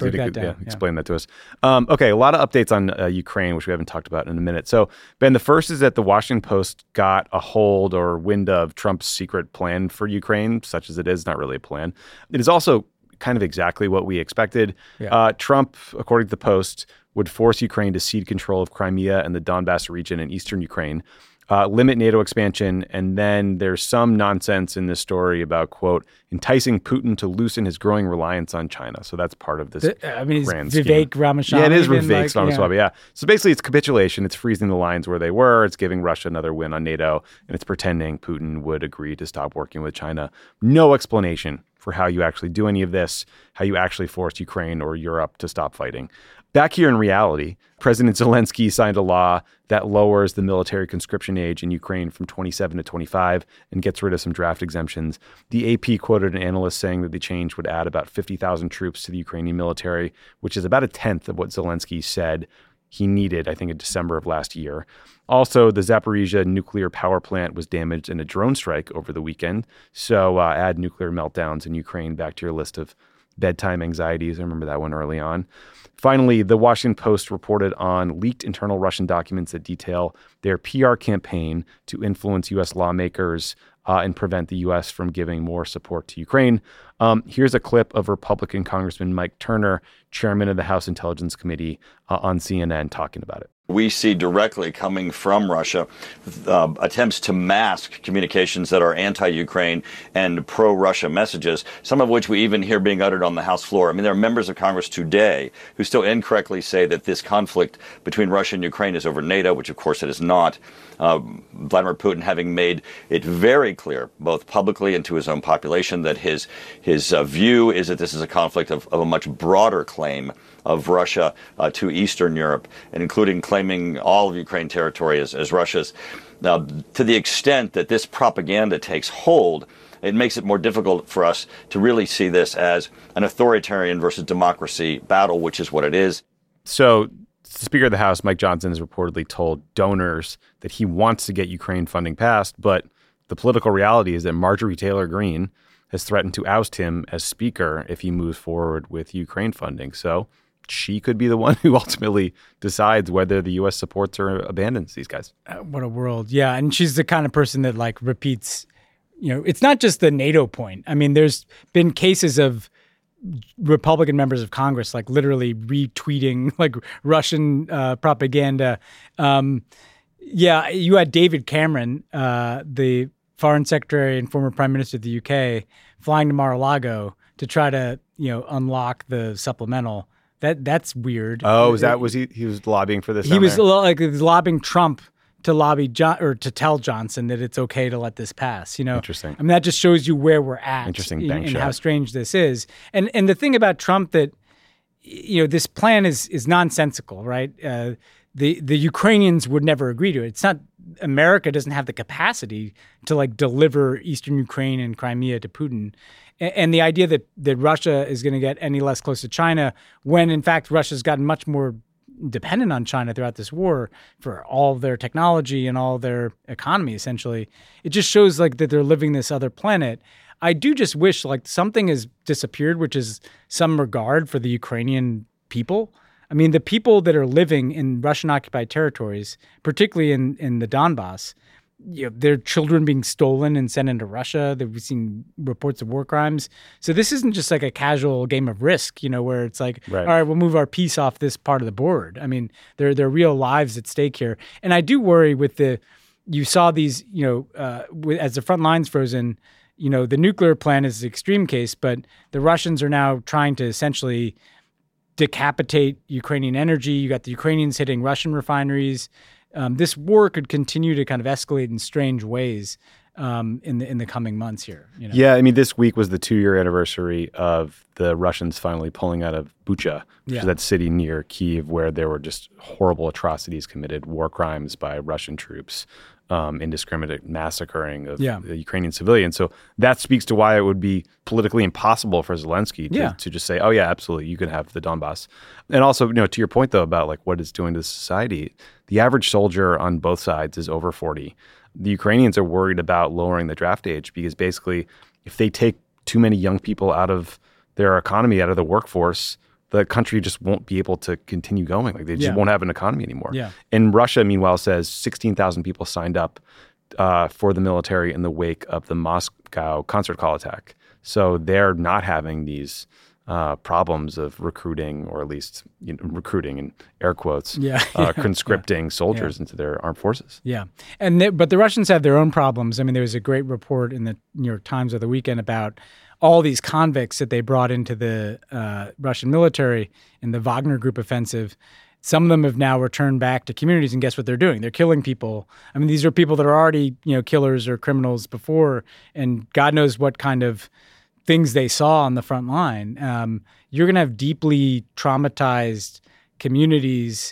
explain that to us. Okay, a lot of updates on Ukraine, which we haven't talked about in a minute. So Ben, the first is that the Washington Post got a hold or wind of Trump's secret plan for Ukraine, such as it is, not really a plan. It is also kind of exactly what we expected. Yeah. Trump, according to the Post, would force Ukraine to cede control of Crimea and the Donbass region in eastern Ukraine, limit NATO expansion, and then there's some nonsense in this story about, quote, enticing Putin to loosen his growing reliance on China. So that's part of this grand scheme. Vivek Ramaswamy. Yeah, it is Vivek Ramaswamy, yeah. So basically it's capitulation. It's freezing the lines where they were. It's giving Russia another win on NATO, and it's pretending Putin would agree to stop working with China. No explanation for how you actually do any of this, how you actually force Ukraine or Europe to stop fighting. Back here in reality, President Zelensky signed a law that lowers the military conscription age in Ukraine from 27 to 25 and gets rid of some draft exemptions. The AP quoted an analyst saying that the change would add about 50,000 troops to the Ukrainian military, which is about a tenth of what Zelensky said he needed, I think, in December of last year. Also, the Zaporizhzhia nuclear power plant was damaged in a drone strike over the weekend. So add nuclear meltdowns in Ukraine back to your list of bedtime anxieties. I remember that one early on. Finally, the Washington Post reported on leaked internal Russian documents that detail their PR campaign to influence U.S. lawmakers and prevent the U.S. from giving more support to Ukraine. Here's a clip of Republican Congressman Mike Turner, chairman of the House Intelligence Committee, on CNN talking about it. We see directly coming from Russia attempts to mask communications that are anti-Ukraine and pro-Russia messages, some of which we even hear being uttered on the House floor. There are members of Congress today who still incorrectly say that this conflict between Russia and Ukraine is over NATO, which of course it is not. Vladimir Putin having made it very clear, both publicly and to his own population, that his view is that this is a conflict of a much broader claim of Russia to Eastern Europe, and including claiming all of Ukraine territory as Russia's. Now, to the extent that this propaganda takes hold, it makes it more difficult for us to really see this as an authoritarian versus democracy battle, which is what it is. So Speaker of the House, Mike Johnson, has reportedly told donors that he wants to get Ukraine funding passed, but the political reality is that Marjorie Taylor Greene has threatened to oust him as speaker if he moves forward with Ukraine funding. So she could be the one who ultimately decides whether the U.S. supports or abandons these guys. What a world. Yeah. And she's the kind of person that like repeats, it's not just the NATO point. I mean, there's been cases of Republican members of Congress like literally retweeting like Russian propaganda. You had David Cameron, the foreign secretary and former prime minister of the UK, flying to Mar-a-Lago to try to, unlock the supplemental. That's weird. Oh, was he was lobbying for this? He was lobbying Trump to lobby to tell Johnson that it's okay to let this pass. Interesting. I mean, that just shows you where we're at. Interesting and how strange this is. And the thing about Trump that this plan is nonsensical, right? The Ukrainians would never agree to it. It's not. America doesn't have the capacity to like deliver Eastern Ukraine and Crimea to Putin. And the idea that Russia is going to get any less close to China when, in fact, Russia's gotten much more dependent on China throughout this war for all of their technology and all their economy, essentially. It just shows like that they're living this other planet. I do just wish like something has disappeared, which is some regard for the Ukrainian people. I mean, the people that are living in Russian-occupied territories, particularly in the Donbass, their children being stolen and sent into Russia. We've seen reports of war crimes. So this isn't just like a casual game of Risk, where it's like, right. All right, we'll move our piece off this part of the board. I mean, there are real lives at stake here. And I do worry you saw these, as the front line's frozen, the nuclear plan is the extreme case, but the Russians are now trying to essentially decapitate Ukrainian energy. You got the Ukrainians hitting Russian refineries. This war could continue to kind of escalate in strange ways in the coming months here. Yeah, I mean, this week was the 2-year anniversary of the Russians finally pulling out of Bucha, which is that city near Kyiv where there were just horrible atrocities committed, war crimes by Russian troops, indiscriminate massacring of the Ukrainian civilians. So that speaks to why it would be politically impossible for Zelensky to just say, oh yeah, absolutely, you can have the Donbass. And also, to your point though about like what it's doing to society, the average soldier on both sides is over 40. The Ukrainians are worried about lowering the draft age because basically if they take too many young people out of their economy, out of the workforce, the country just won't be able to continue going. Like they just won't have an economy anymore. Yeah. And Russia, meanwhile, says 16,000 people signed up for the military in the wake of the Moscow concert hall attack. So they're not having these problems of recruiting, or at least recruiting in air quotes, conscripting soldiers into their armed forces. Yeah. But the Russians have their own problems. I mean, there was a great report in the New York Times over the weekend about all these convicts that they brought into the Russian military in the Wagner Group offensive. Some of them have now returned back to communities, and guess what they're doing? They're killing people. I mean, these are people that are already, killers or criminals before, and God knows what kind of things they saw on the front line. You're going to have deeply traumatized communities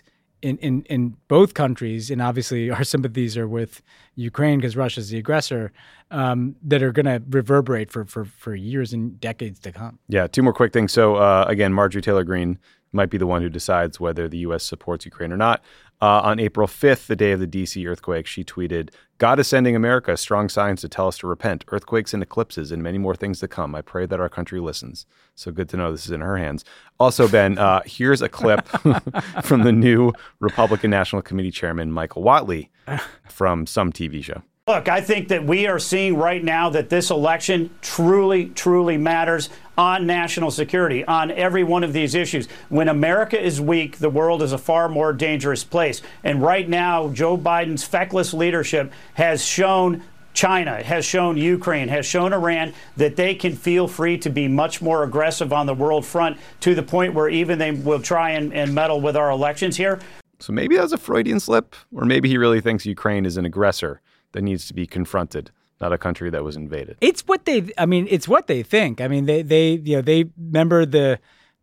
in both countries, and obviously our sympathies are with Ukraine because Russia's the aggressor, that are going to reverberate for years and decades to come. Yeah, 2 more quick things. So again, Marjorie Taylor Greene might be the one who decides whether the U.S. supports Ukraine or not. On April 5th, the day of the D.C. earthquake, she tweeted, "God is sending America strong signs to tell us to repent, earthquakes and eclipses and many more things to come. I pray that our country listens." So good to know this is in her hands. Also, Ben, here's a clip from the new Republican National Committee Chairman, Michael Whatley, from some TV show. Look, I think that we are seeing right now that this election truly, truly matters on national security, on every one of these issues. When America is weak, the world is a far more dangerous place. And right now, Joe Biden's feckless leadership has shown China, has shown Ukraine, has shown Iran that they can feel free to be much more aggressive on the world front, to the point where even they will try and meddle with our elections here. So maybe that was a Freudian slip, or maybe he really thinks Ukraine is an aggressor that needs to be confronted, not a country that was invaded. It's what they think. I mean, they remember the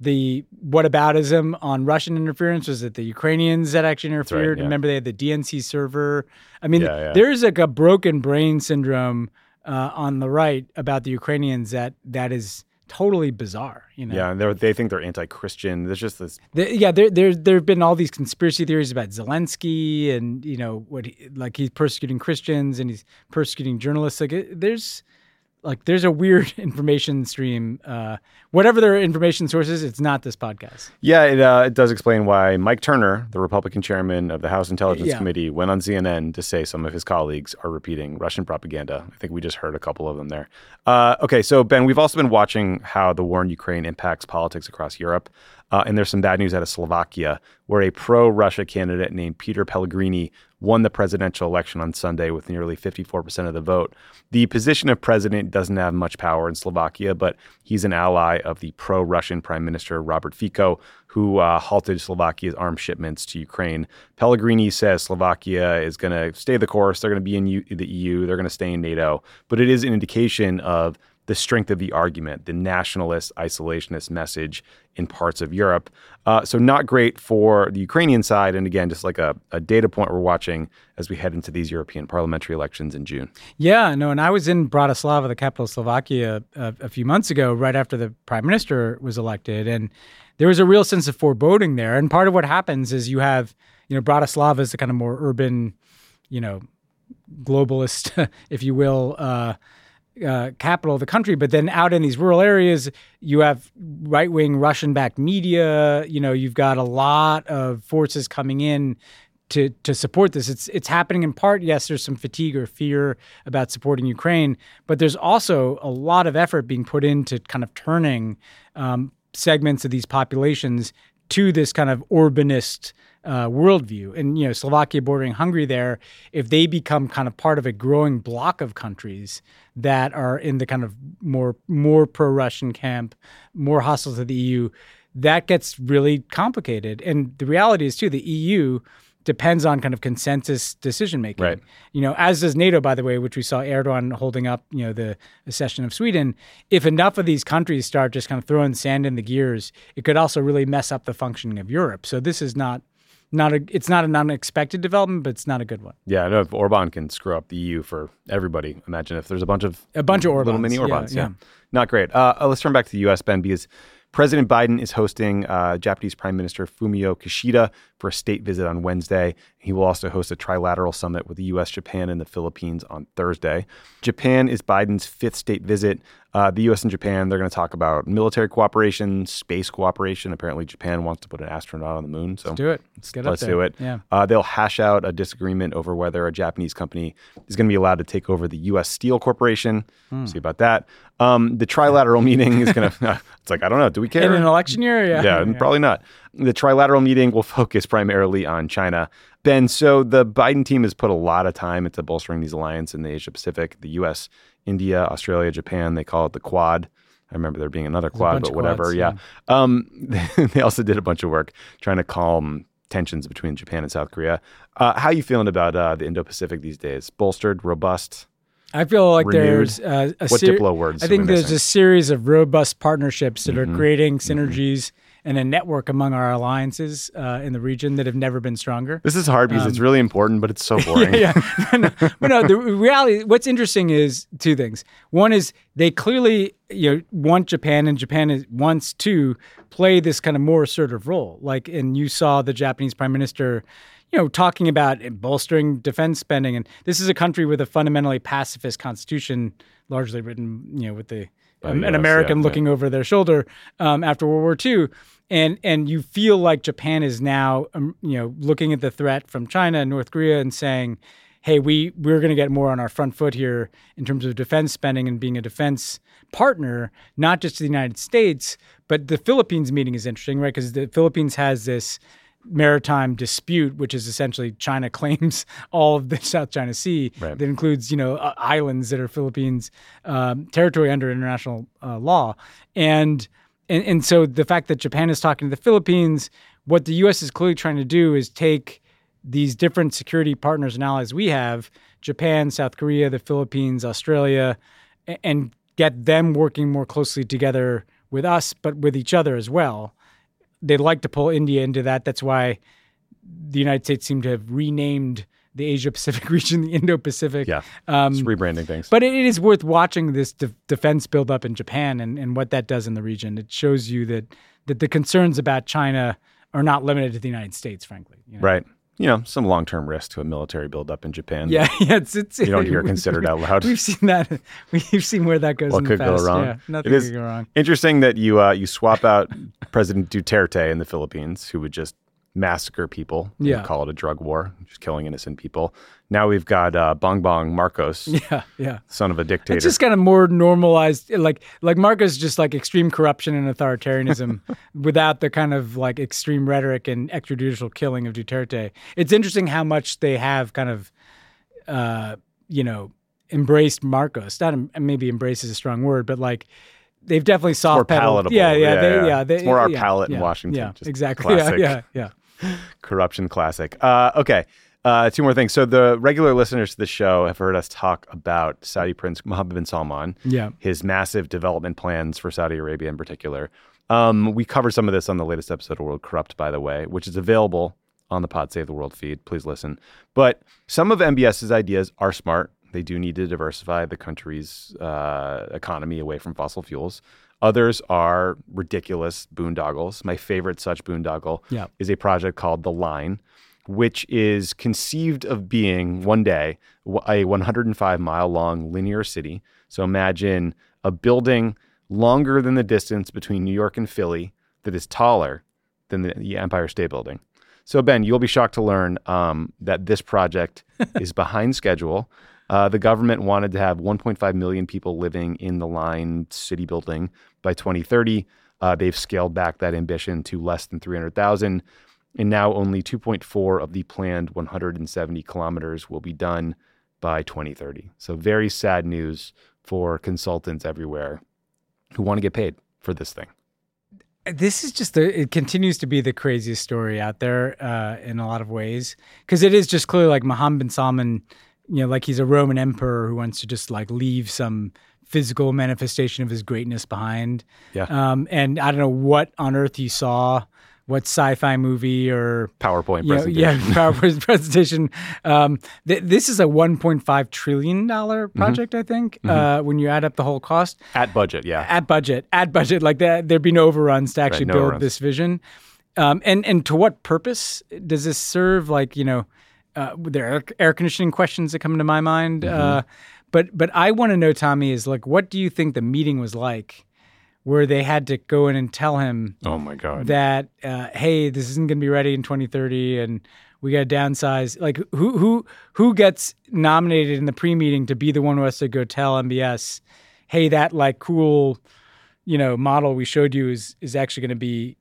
the whataboutism on Russian interference? Was it the Ukrainians that actually interfered? Right, yeah. Remember they had the DNC server. I mean, Yeah. there's like a broken brain syndrome on the right about the Ukrainians that is totally bizarre. Yeah, and they think they're anti-Christian. There's just this. There have been all these conspiracy theories about Zelensky and he's persecuting Christians and he's persecuting journalists. There's a weird information stream. Whatever their information source is, it's not this podcast. Yeah, it does explain why Mike Turner, the Republican chairman of the House Intelligence Committee, went on CNN to say some of his colleagues are repeating Russian propaganda. I think we just heard a couple of them there. Okay, so Ben, we've also been watching how the war in Ukraine impacts politics across Europe. And there's some bad news out of Slovakia, where a pro-Russia candidate named Peter Pellegrini won the presidential election on Sunday with nearly 54% of the vote. The position of president doesn't have much power in Slovakia, but he's an ally of the pro-Russian Prime Minister Robert Fico, who halted Slovakia's arms shipments to Ukraine. Pellegrini says Slovakia is going to stay the course. They're going to be in the EU. They're going to stay in NATO. But it is an indication of the strength of the argument, the nationalist, isolationist message in parts of Europe. So not great for the Ukrainian side. And again, just like a data point we're watching as we head into these European parliamentary elections in June. Yeah, no, and I was in Bratislava, the capital of Slovakia, a few months ago, right after the prime minister was elected. And there was a real sense of foreboding there. And part of what happens is you have, Bratislava is the kind of more urban, globalist, if you will, capital of the country, but then out in these rural areas, you have right-wing Russian-backed media. You've got a lot of forces coming in to support this. It's happening in part. Yes, there's some fatigue or fear about supporting Ukraine, but there's also a lot of effort being put into kind of turning segments of these populations to this kind of urbanist worldview. And, Slovakia bordering Hungary there, if they become kind of part of a growing block of countries that are in the kind of more pro-Russian camp, more hostile to the EU, that gets really complicated. And the reality is, too, the EU depends on kind of consensus decision-making. Right. As does NATO, by the way, which we saw Erdogan holding up, the accession of Sweden. If enough of these countries start just kind of throwing sand in the gears, it could also really mess up the functioning of Europe. So this is it's not an unexpected development, but it's not a good one. Yeah, I know if Orban can screw up the EU for everybody, imagine if there's a bunch of Orbans. Little mini Orbans. Yeah. Not great. Let's turn back to the U.S., Ben, because President Biden is hosting Japanese Prime Minister Fumio Kishida for a state visit on Wednesday. He will also host a trilateral summit with the U.S., Japan, and the Philippines on Thursday. Japan is Biden's fifth state visit. The U.S. and Japan, they're going to talk about military cooperation, space cooperation. Apparently, Japan wants to put an astronaut on the moon. So let's do it. Let's do it. Yeah. They'll hash out a disagreement over whether a Japanese company is going to be allowed to take over the U.S. Steel Corporation. See about that. The trilateral meeting is going to, it's like, I don't know, do we care? In an election year? Yeah, probably not. The trilateral meeting will focus primarily on China. Ben, so the Biden team has put a lot of time into bolstering these alliances in the Asia Pacific, the U.S., India, Australia, Japan. They call it the Quad. I remember there being another Quad, but whatever. Quads, yeah. They also did a bunch of work trying to calm tensions between Japan and South Korea. How are you feeling about the Indo-Pacific these days? Bolstered, robust? I feel like renewed? there's a what Diplo words? I think there's a series of robust partnerships that are creating synergies. Mm-hmm. And a network among our alliances in the region that have never been stronger. This is hard because it's really important, but it's so boring. The reality, what's interesting is two things. One is they clearly want Japan, and Japan wants to play this kind of more assertive role. And you saw the Japanese Prime Minister talking about bolstering defense spending. And this is a country with a fundamentally pacifist constitution, largely written, with an American looking over their shoulder after World War II. And you feel like Japan is now, looking at the threat from China and North Korea and saying, hey, we're going to get more on our front foot here in terms of defense spending and being a defense partner, not just to the United States, but the Philippines meeting is interesting, right? Because the Philippines has this maritime dispute, which is essentially China claims all of the South China Sea. Right. That includes, islands that are Philippines territory under international law. And so the fact that Japan is talking to the Philippines, what the U.S. is clearly trying to do is take these different security partners and allies we have, Japan, South Korea, the Philippines, Australia, and get them working more closely together with us, but with each other as well. They'd like to pull India into that. That's why the United States seemed to have renamed the Asia-Pacific region the Indo-Pacific. Yeah, it's rebranding things. But it is worth watching this defense buildup in Japan and what that does in the region. It shows you that the concerns about China are not limited to the United States, frankly. Right. Some long-term risk to a military buildup in Japan. Yeah, it's you don't hear considered out loud. We've seen that. We've seen where that goes. What in could the past. go wrong? Yeah, nothing It is could go wrong. interesting that you swap out President Duterte in the Philippines, who would just massacre people. Yeah. And call it a drug war, just killing innocent people. Now we've got Bongbong Marcos. Yeah. Son of a dictator. It's just kind of more normalized, like Marcos, just like extreme corruption and authoritarianism without the kind of like extreme rhetoric and extrajudicial killing of Duterte. It's interesting how much they have kind of, embraced Marcos. Not maybe embrace is a strong word, but like they've definitely soft more palatable. pedaled. It's more our palate in Washington. Yeah, Just exactly. Classic. Yeah. Corruption classic. Okay. Two more things. So the regular listeners to the show have heard us talk about Saudi Prince Mohammed bin Salman, his massive development plans for Saudi Arabia in particular. We covered some of this on the latest episode of World Corrupt, by the way, which is available on the Pod Save the World feed. Please listen. But some of MBS's ideas are smart. They do need to diversify the country's economy away from fossil fuels. Others are ridiculous boondoggles. My favorite such boondoggle is a project called The Line, which is conceived of being one day a 105-mile-long linear city. So imagine a building longer than the distance between New York and Philly that is taller than the Empire State Building. So, Ben, you'll be shocked to learn that this project is behind schedule. The government wanted to have 1.5 million people living in the Line city building by 2030. They've scaled back that ambition to less than 300,000. And now only 2.4 of the planned 170 kilometers will be done by 2030. So very sad news for consultants everywhere who want to get paid for this thing. This is just it continues to be the craziest story out there in a lot of ways, because it is just clearly like Mohammed bin Salman, like he's a Roman emperor who wants to just like leave some physical manifestation of his greatness behind. Yeah. And I don't know what on earth you saw, what sci-fi movie or PowerPoint presentation. PowerPoint presentation. This is a $1.5 trillion project, I think, when you add up the whole cost. At budget, yeah. At budget. Like that, there'd be no overruns to actually build this vision. And to what purpose does this serve? Like, there are air conditioning questions that come to my mind. But I want to know, Tommy, is like, what do you think the meeting was like where they had to go in and tell him, oh my God, that, hey, this isn't going to be ready in 2030 and we got to downsize. Like who gets nominated in the pre-meeting to be the one who has to go tell MBS, hey, that like cool, model we showed you is actually going to be,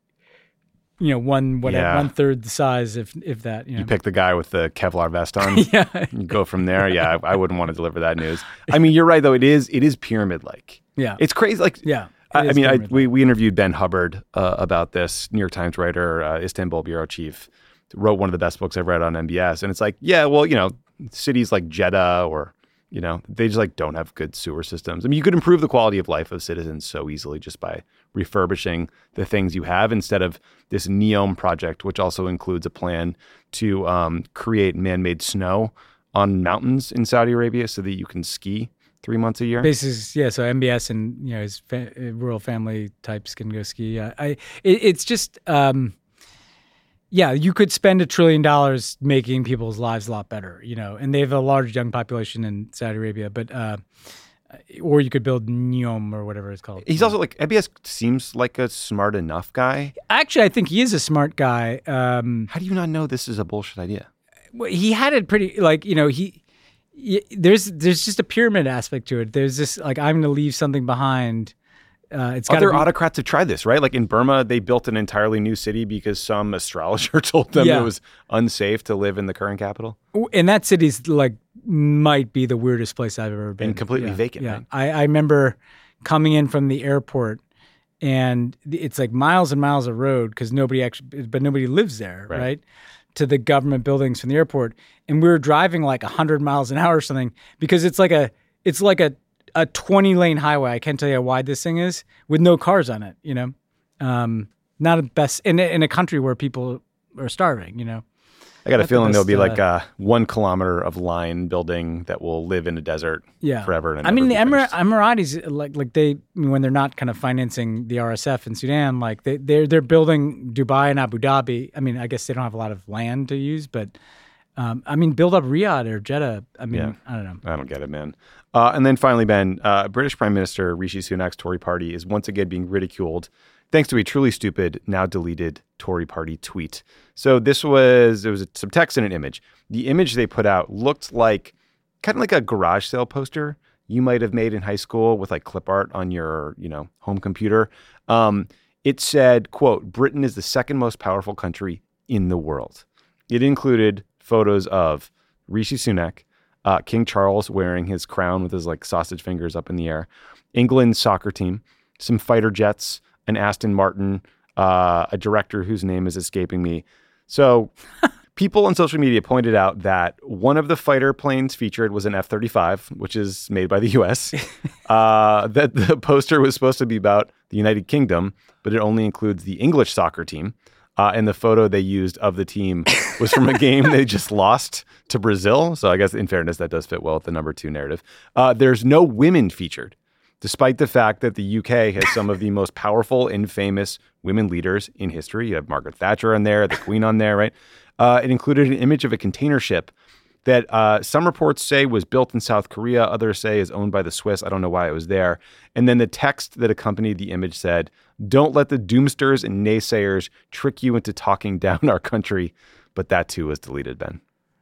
one third the size, if that. You pick the guy with the Kevlar vest on. You go from there. Yeah, I wouldn't want to deliver that news. I mean, you're right though. It is pyramid-like. Yeah, it's crazy. Like, yeah. I mean, we interviewed Ben Hubbard about this, New York Times writer, Istanbul bureau chief, wrote one of the best books I've read on MBS. And it's like, yeah, well, cities like Jeddah or, they just like don't have good sewer systems. I mean, you could improve the quality of life of citizens so easily just by refurbishing the things you have instead of this NEOM project, which also includes a plan to create man-made snow on mountains in Saudi Arabia so that you can ski 3 months a year. Basically, yeah. So MBS and his rural family types can go ski. It's just, you could spend $1 trillion making people's lives a lot better, And they have a large young population in Saudi Arabia, but or you could build NEOM or whatever it's called. He's also like MBS seems like a smart enough guy. Actually, I think he is a smart guy. How do you not know this is a bullshit idea? Well, he had it pretty there's just a pyramid aspect to it. There's this like, I'm going to leave something behind. Other autocrats have tried this, right? Like in Burma, they built an entirely new city because some astrologer told them it was unsafe to live in the current capital. And that city's like might be the weirdest place I've ever been. And completely vacant. Yeah, right? I remember coming in from the airport, and it's like miles and miles of road because nobody lives there, right? To the government buildings from the airport, and we were driving like 100 miles an hour or something because it's like a a 20-lane highway. I can't tell you how wide this thing is with no cars on it. Not the best in a country where people are starving. I got a feeling there'll be like 1 kilometer of line building that will live in a desert forever. And I mean, the Emiratis, like they, when they're not kind of financing the RSF in Sudan, like they're building Dubai and Abu Dhabi. I mean, I guess they don't have a lot of land to use, but build up Riyadh or Jeddah. I don't know. I don't get it, man. And then finally, Ben, British Prime Minister Rishi Sunak's Tory party is once again being ridiculed thanks to a truly stupid, now deleted Tory party tweet. So there was some text and an image. The image they put out looked like kind of like a garage sale poster you might have made in high school with like clip art on your, home computer. It said, quote, "Britain is the second most powerful country in the world." It included photos of Rishi Sunak, King Charles wearing his crown with his like sausage fingers up in the air, England's soccer team, some fighter jets, an Aston Martin, a director whose name is escaping me. So people on social media pointed out that one of the fighter planes featured was an F-35, which is made by the U.S., that the poster was supposed to be about the United Kingdom, but it only includes the English soccer team. And the photo they used of the team was from a game they just lost to Brazil. So I guess in fairness, that does fit well with the number 2 narrative. There's no women featured, despite the fact that the UK has some of the most powerful and famous women leaders in history. You have Margaret Thatcher on there, the Queen on there, right? It included an image of a container ship that some reports say was built in South Korea. Others say is owned by the Swiss. I don't know why it was there. And then the text that accompanied the image said, "Don't let the doomsters and naysayers trick you into talking down our country." But that too was deleted, Ben.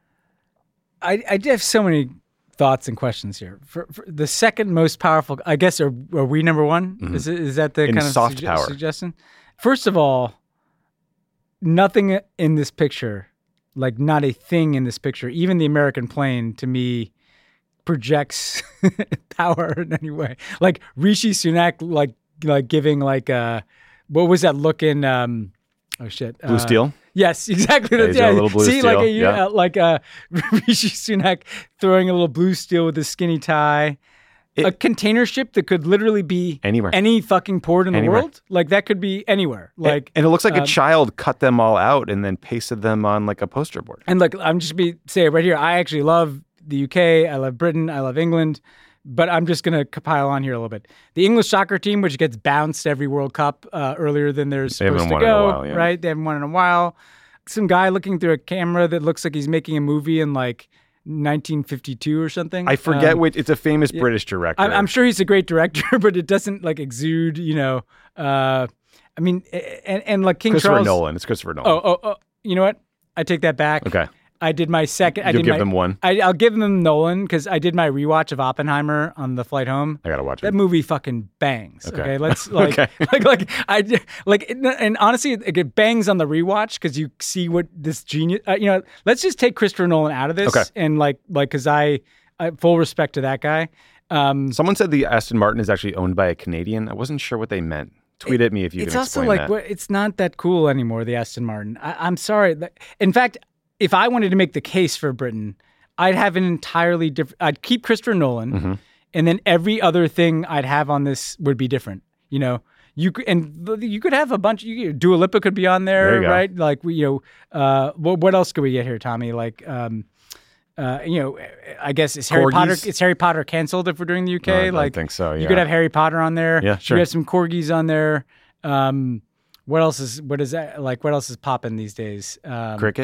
I have so many thoughts and questions here. For the second most powerful, I guess, are we number one? Mm-hmm. Is that the in kind of soft power suggestion? First of all, nothing in this picture, like not a thing in this picture, even the American plane, to me, projects power in any way. Like Rishi Sunak, like giving like what was that look in? Blue Steel. Yes, exactly. Yeah, a little blue see, steel. like Rishi Sunak throwing a little blue steel with a skinny tie. A container ship that could literally be anywhere, any fucking port in the world. Like that could be anywhere. Like, and it looks like a child cut them all out and then pasted them on like a poster board. And like, I'm just say right here, I actually love the UK. I love Britain. I love England. But I'm just going to pile on here a little bit. The English soccer team, which gets bounced every World Cup earlier than they're supposed to go, right? They haven't won in a while. Some guy looking through a camera that looks like he's making a movie in like 1952 or something. I forget which. It's a famous British director. I'm sure he's a great director, but it doesn't like exude, I mean, and like King Christopher Charles. Nolan. It's Christopher Nolan. Oh, you know what? I take that back. Okay. I did my second. You'll give them one. I'll give them Nolan because I did my rewatch of Oppenheimer on the flight home. I gotta watch it. That movie fucking bangs. Okay, let's okay. and honestly, it bangs on the rewatch because you see what this genius. Let's just take Christopher Nolan out of this, and because I full respect to that guy. Someone said the Aston Martin is actually owned by a Canadian. I wasn't sure what they meant. Tweet at me if you can explain that. It's also it's not that cool anymore. The Aston Martin. I'm sorry. In fact, if I wanted to make the case for Britain, I'd have an entirely different. I'd keep Christopher Nolan, and then every other thing I'd have on this would be different. You could have a bunch. Dua Lipa could be on there, right? Like what else could we get here, Tommy? Like, I guess is Harry Potter. Is Harry Potter canceled if we're doing the UK? I think so. Yeah. You could have Harry Potter on there. Yeah, sure. You have some corgis on there. What else is What else is popping these days? Cricket.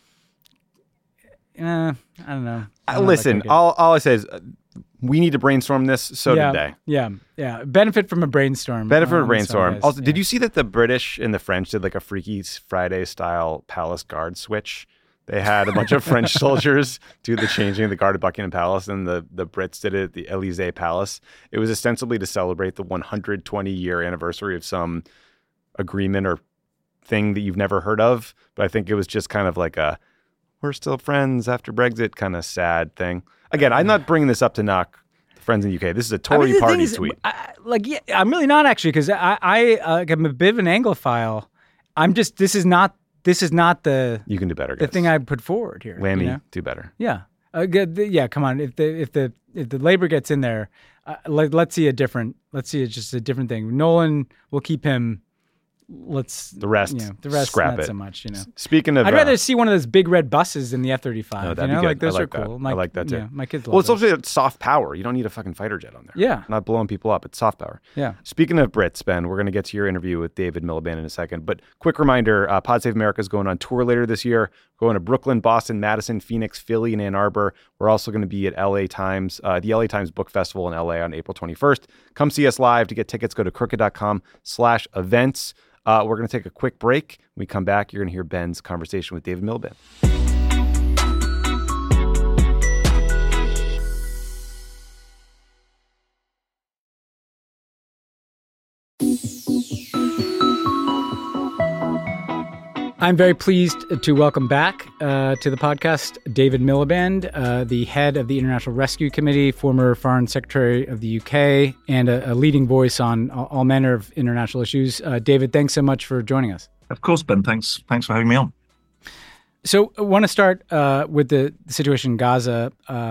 I don't know. Listen, all I say is we need to brainstorm this. So did they. Yeah. Benefit from a brainstorm. Also, did you see that the British and the French did like a Freaky Friday style palace guard switch? They had a bunch of French soldiers do the changing of the guard at Buckingham Palace, and the Brits did it at the Elysee Palace. It was ostensibly to celebrate the 120-year anniversary of some agreement or thing that you've never heard of. But I think it was just kind of like a we're still friends after Brexit kind of sad thing. Again, I'm not bringing this up to knock friends in the UK. This is a Tory party tweet. I'm really not actually, because I'm a bit of an Anglophile. This is not the you can do better. The thing I put forward here. Lammy, do better. Yeah. Yeah, come on. If the labor gets in there, let's see just a different thing. Nolan, we'll keep him. The rest scrap not it. So much. Speaking of, I'd rather see one of those big red buses in the F-35. No, that'd be good. Like those I like are cool. I like that too. Yeah, my kids love Well, it's those. also soft power. You don't need a fucking fighter jet on there. Yeah. Not blowing people up. It's soft power. Yeah. Speaking of Brits, Ben, we're going to get to your interview with David Miliband in a second. But quick reminder, Pod Save America is going on tour later this year. We're going to Brooklyn, Boston, Madison, Phoenix, Philly, and Ann Arbor. We're also going to be at LA Times, the LA Times Book Festival in LA on April 21st. Come see us live. To get tickets, go to crooked.com/events. We're going to take a quick break. When we come back, you're going to hear Ben's conversation with David Miliband. I'm very pleased to welcome back to the podcast David Miliband, the head of the International Rescue Committee, former Foreign Secretary of the UK, and a leading voice on all manner of international issues. David, thanks so much for joining us. Of course, Ben. Thanks for having me on. So I want to start with the situation in Gaza.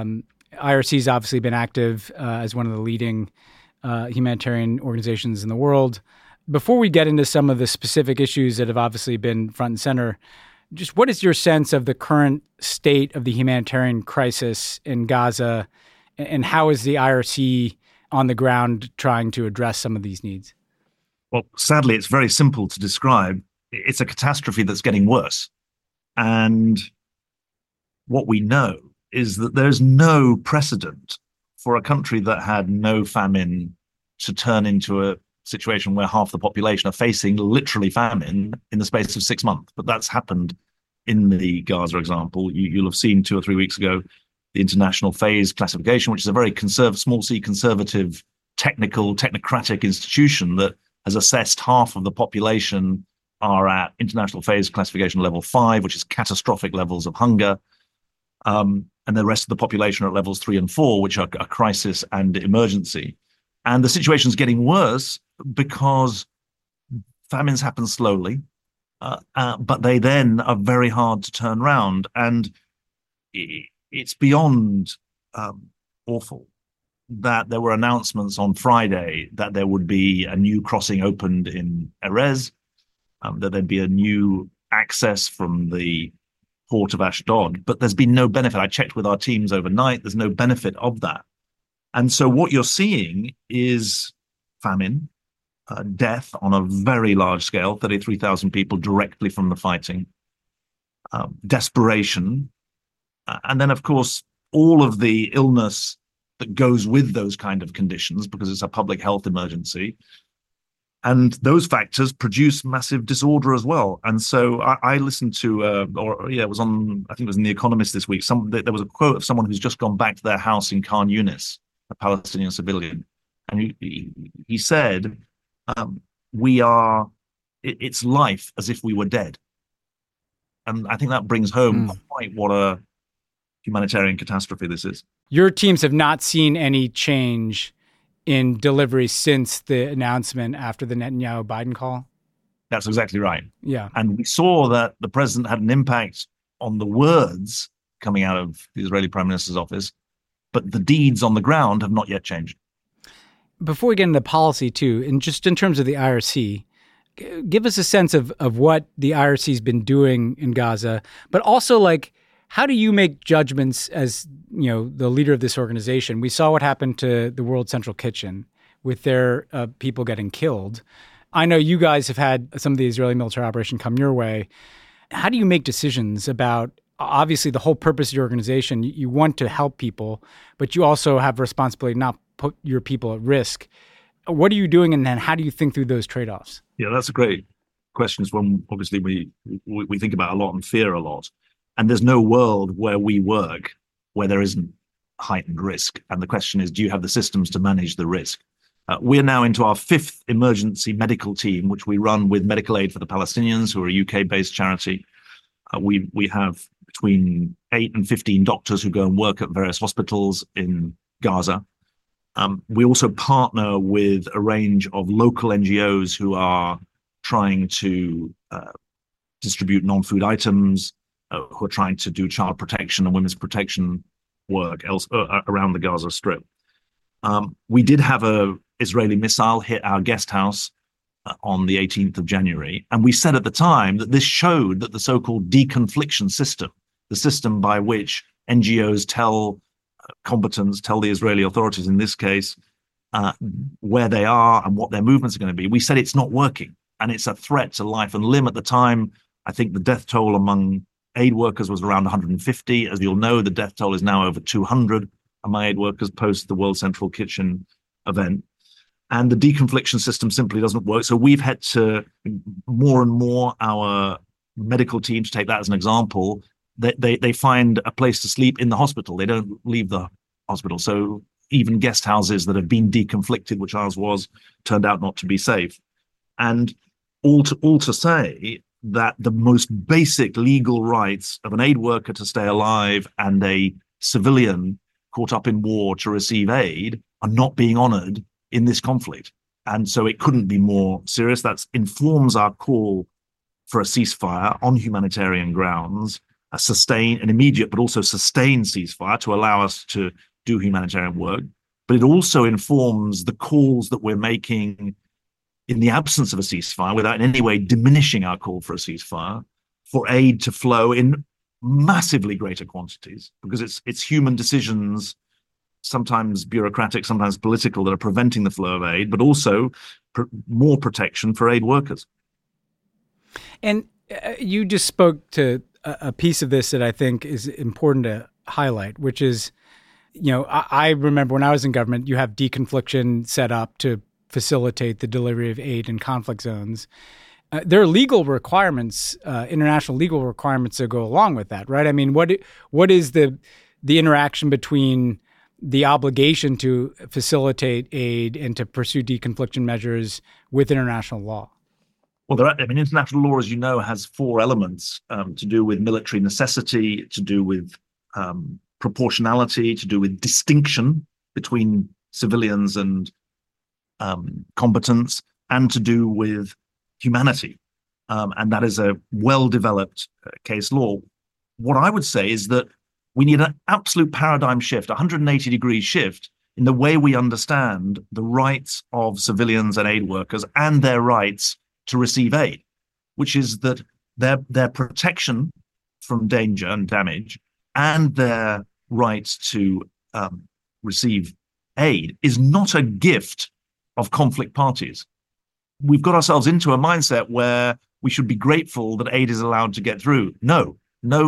IRC has obviously been active as one of the leading humanitarian organizations in the world. Before we get into some of the specific issues that have obviously been front and center, just what is your sense of the current state of the humanitarian crisis in Gaza, and how is the IRC on the ground trying to address some of these needs? Well, sadly, it's very simple to describe. It's a catastrophe that's getting worse. And what we know is that there's no precedent for a country that had no famine to turn into a situation where half the population are facing literally famine in the space of 6 months. But that's happened in the Gaza example. You'll have seen 2 or 3 weeks ago the International Phase Classification, which is a very small c conservative, technocratic institution that has assessed half of the population are at International Phase Classification level 5, which is catastrophic levels of hunger. And the rest of the population are at levels 3 and 4, which are a crisis and emergency. And the situation's getting worse because famines happen slowly, but they then are very hard to turn around. And it's beyond awful that there were announcements on Friday that there would be a new crossing opened in Erez, that there'd be a new access from the port of Ashdod, but there's been no benefit. I checked with our teams overnight. There's no benefit of that. And so what you're seeing is famine, death on a very large scale, 33,000 people directly from the fighting, desperation, and then, of course, all of the illness that goes with those kind of conditions, because it's a public health emergency. And those factors produce massive disorder as well. And so I listened to, it was on, I think it was in The Economist this week, there was a quote of someone who's just gone back to their house in Khan Yunis, a Palestinian civilian. And he said, it's life as if we were dead. And I think that brings home quite what a humanitarian catastrophe this is. Your teams have not seen any change in delivery since the announcement after the Netanyahu-Biden call? That's exactly right. Yeah. And we saw that the president had an impact on the words coming out of the Israeli Prime Minister's office, but the deeds on the ground have not yet changed. Before we get into policy too, and just in terms of the IRC, give us a sense of what the IRC has been doing in Gaza, but also how do you make judgments as, the leader of this organization? We saw what happened to the World Central Kitchen with their people getting killed. I know you guys have had some of the Israeli military operation come your way. How do you make decisions about, obviously, the whole purpose of your organization? You want to help people, but you also have a responsibility to not put your people at risk. What are you doing, and then how do you think through those trade-offs? Yeah, that's a great question. It's one, obviously, we think about a lot and fear a lot. And there's no world where we work where there isn't heightened risk. And the question is, do you have the systems to manage the risk? We're now into our 5th emergency medical team, which we run with Medical Aid for the Palestinians, who are a UK-based charity. We have between 8 and 15 doctors who go and work at various hospitals in Gaza. We also partner with a range of local NGOs who are trying to distribute non-food items, who are trying to do child protection and women's protection work around the Gaza Strip. We did have a Israeli missile hit our guest house on the 18th of January. And we said at the time that this showed that the so-called deconfliction system, the system by which NGOs tell combatants, tell the Israeli authorities in this case, where they are and what their movements are going to be, we said it's not working. And it's a threat to life and limb. At the time, I think the death toll among aid workers was around 150. As you'll know, the death toll is now over 200 among aid workers post the World Central Kitchen event. And the deconfliction system simply doesn't work. So we've had to, more and more, our medical team, to take that as an example, they find a place to sleep in the hospital. They don't leave the hospital. So even guest houses that have been deconflicted, which ours was, turned out not to be safe. And all to say that the most basic legal rights of an aid worker to stay alive and a civilian caught up in war to receive aid are not being honored in this conflict. And so it couldn't be more serious. That informs our call for a ceasefire on humanitarian grounds, an immediate but also sustained ceasefire to allow us to do humanitarian work. But it also informs the calls that we're making in the absence of a ceasefire, without in any way diminishing our call for a ceasefire, for aid to flow in massively greater quantities, because it's human decisions, sometimes bureaucratic, sometimes political, that are preventing the flow of aid, but also more protection for aid workers. And you just spoke to a piece of this that I think is important to highlight, which is, I remember when I was in government, you have deconfliction set up to facilitate the delivery of aid in conflict zones. There are legal requirements, international legal requirements that go along with that, right? I mean, what is the interaction between the obligation to facilitate aid and to pursue deconfliction measures with international law? Well, international law, as you know, has four elements to do with military necessity, to do with proportionality, to do with distinction between civilians and combatants, and to do with humanity. And that is a well-developed case law. What I would say is that we need an absolute paradigm shift, 180-degree shift in the way we understand the rights of civilians and aid workers and their rights to receive aid, which is that their protection from danger and damage and their rights to receive aid is not a gift of conflict parties. We've got ourselves into a mindset where we should be grateful that aid is allowed to get through. No.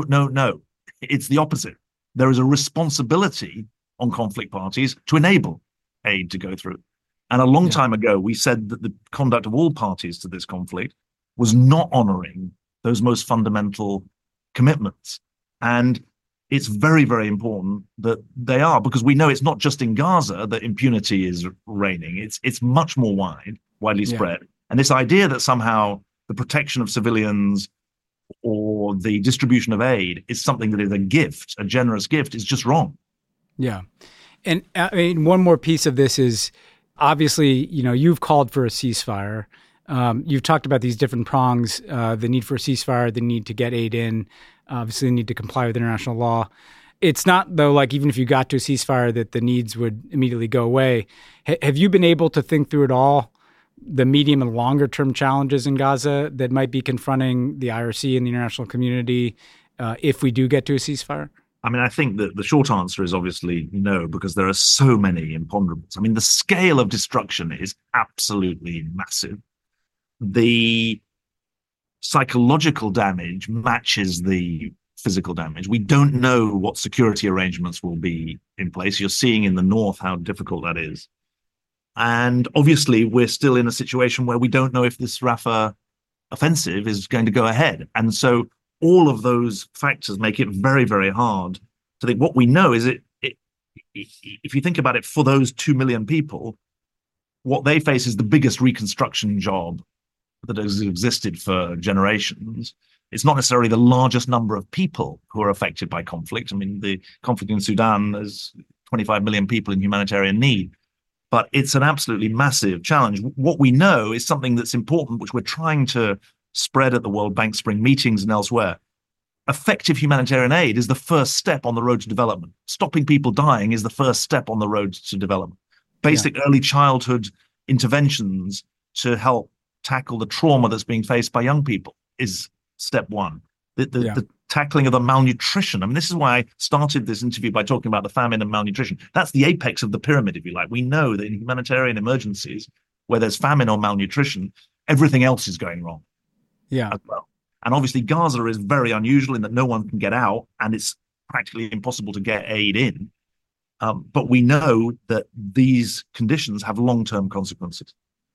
It's the opposite. There is a responsibility on conflict parties to enable aid to go through. And a long time ago, we said that the conduct of all parties to this conflict was not honoring those most fundamental commitments. And it's very, very important that they are, because we know it's not just in Gaza that impunity is reigning. It's much more widely spread. And this idea that somehow the protection of civilians or the distribution of aid is something that is a gift, a generous gift, is just wrong. Yeah. And I mean, one more piece of this is, obviously, you've called for a ceasefire. You've talked about these different prongs, the need for a ceasefire, the need to get aid in, obviously the need to comply with international law. It's not, though, like even if you got to a ceasefire that the needs would immediately go away. Have you been able to think through at all the medium and longer term challenges in Gaza that might be confronting the IRC and the international community if we do get to a ceasefire? I mean, I think that the short answer is obviously no, because there are so many imponderables. I mean, the scale of destruction is absolutely massive. The psychological damage matches the physical damage. We don't know what security arrangements will be in place. You're seeing in the north how difficult that is. And obviously, we're still in a situation where we don't know if this Rafah offensive is going to go ahead. And so all of those factors make it very, very hard to think. What we know is if you think about it, for those 2 million people, what they face is the biggest reconstruction job that has existed for generations. It's not necessarily the largest number of people who are affected by conflict. I mean, the conflict in Sudan, there's 25 million people in humanitarian need. But it's an absolutely massive challenge. What we know is something that's important, which we're trying to spread at the World Bank Spring meetings and elsewhere. effective humanitarian aid is the first step on the road to development. Stopping people dying is the first step on the road to development. Basic early childhood interventions to help tackle the trauma that's being faced by young people is step one. The tackling of the malnutrition. I mean, this is why I started this interview by talking about the famine and malnutrition. That's the apex of the pyramid, if you like. We know that in humanitarian emergencies, where there's famine or malnutrition, everything else is going wrong. Yeah. As well. And obviously Gaza is very unusual in that no one can get out and it's practically impossible to get aid in. But we know that these conditions have long-term consequences.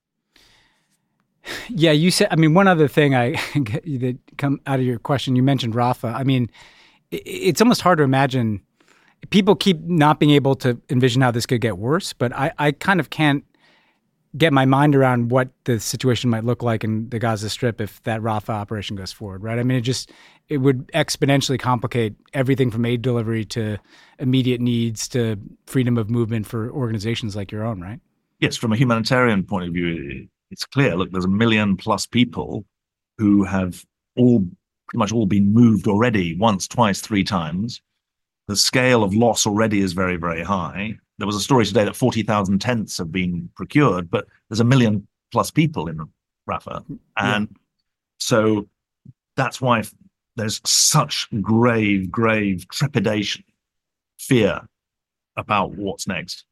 Yeah, you said, I mean, one other thing that come out of your question, you mentioned Rafah. I mean, it's almost hard to imagine. People keep not being able to envision how this could get worse, but I kind of can't get my mind around what the situation might look like in the Gaza Strip if that Rafah operation goes forward, right? I mean, it would exponentially complicate everything from aid delivery to immediate needs to freedom of movement for organizations like your own, right? Yes, from a humanitarian point of view, it's clear. Look, there's 1 million plus people who have pretty much all been moved already once, twice, 3 times. The scale of loss already is very, very high. There was a story today that 40,000 tents have been procured, but there's 1 million plus people in Rafah. And so that's why there's such grave trepidation, fear about what's next.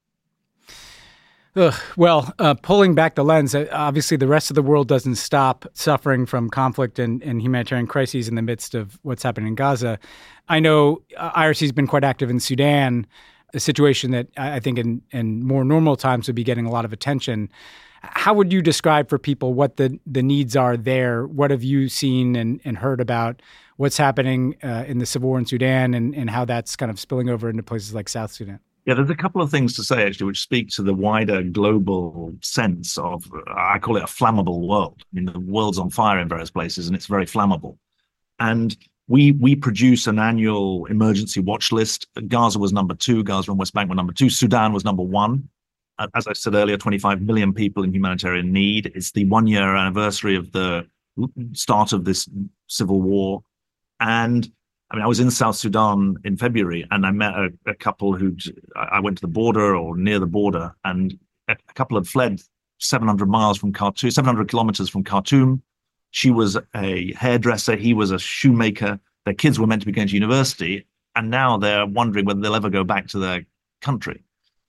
Well, pulling back the lens, obviously the rest of the world doesn't stop suffering from conflict and humanitarian crises in the midst of what's happening in Gaza. I know IRC has been quite active in Sudan, a situation that I think in more normal times would be getting a lot of attention. How would you describe for people what the needs are there? What have you seen and heard about what's happening in the civil war in Sudan and how that's kind of spilling over into places like South Sudan? Yeah, there's a couple of things to say, actually, which speak to the wider global sense of, I call it a flammable world. I mean, the world's on fire in various places, and it's very flammable. And we produce an annual emergency watch list. Gaza was number 2. Gaza and West Bank were number 2. Sudan was number 1. As I said earlier, 25 million people in humanitarian need. It's the 1-year anniversary of the start of this civil war. And I mean, I was in South Sudan in February, and I met a couple I went to the border or near the border, and a couple had fled 700 miles from Khartoum, 700 kilometers from Khartoum. She was a hairdresser. He was a shoemaker. Their kids were meant to be going to university, and now they're wondering whether they'll ever go back to their country.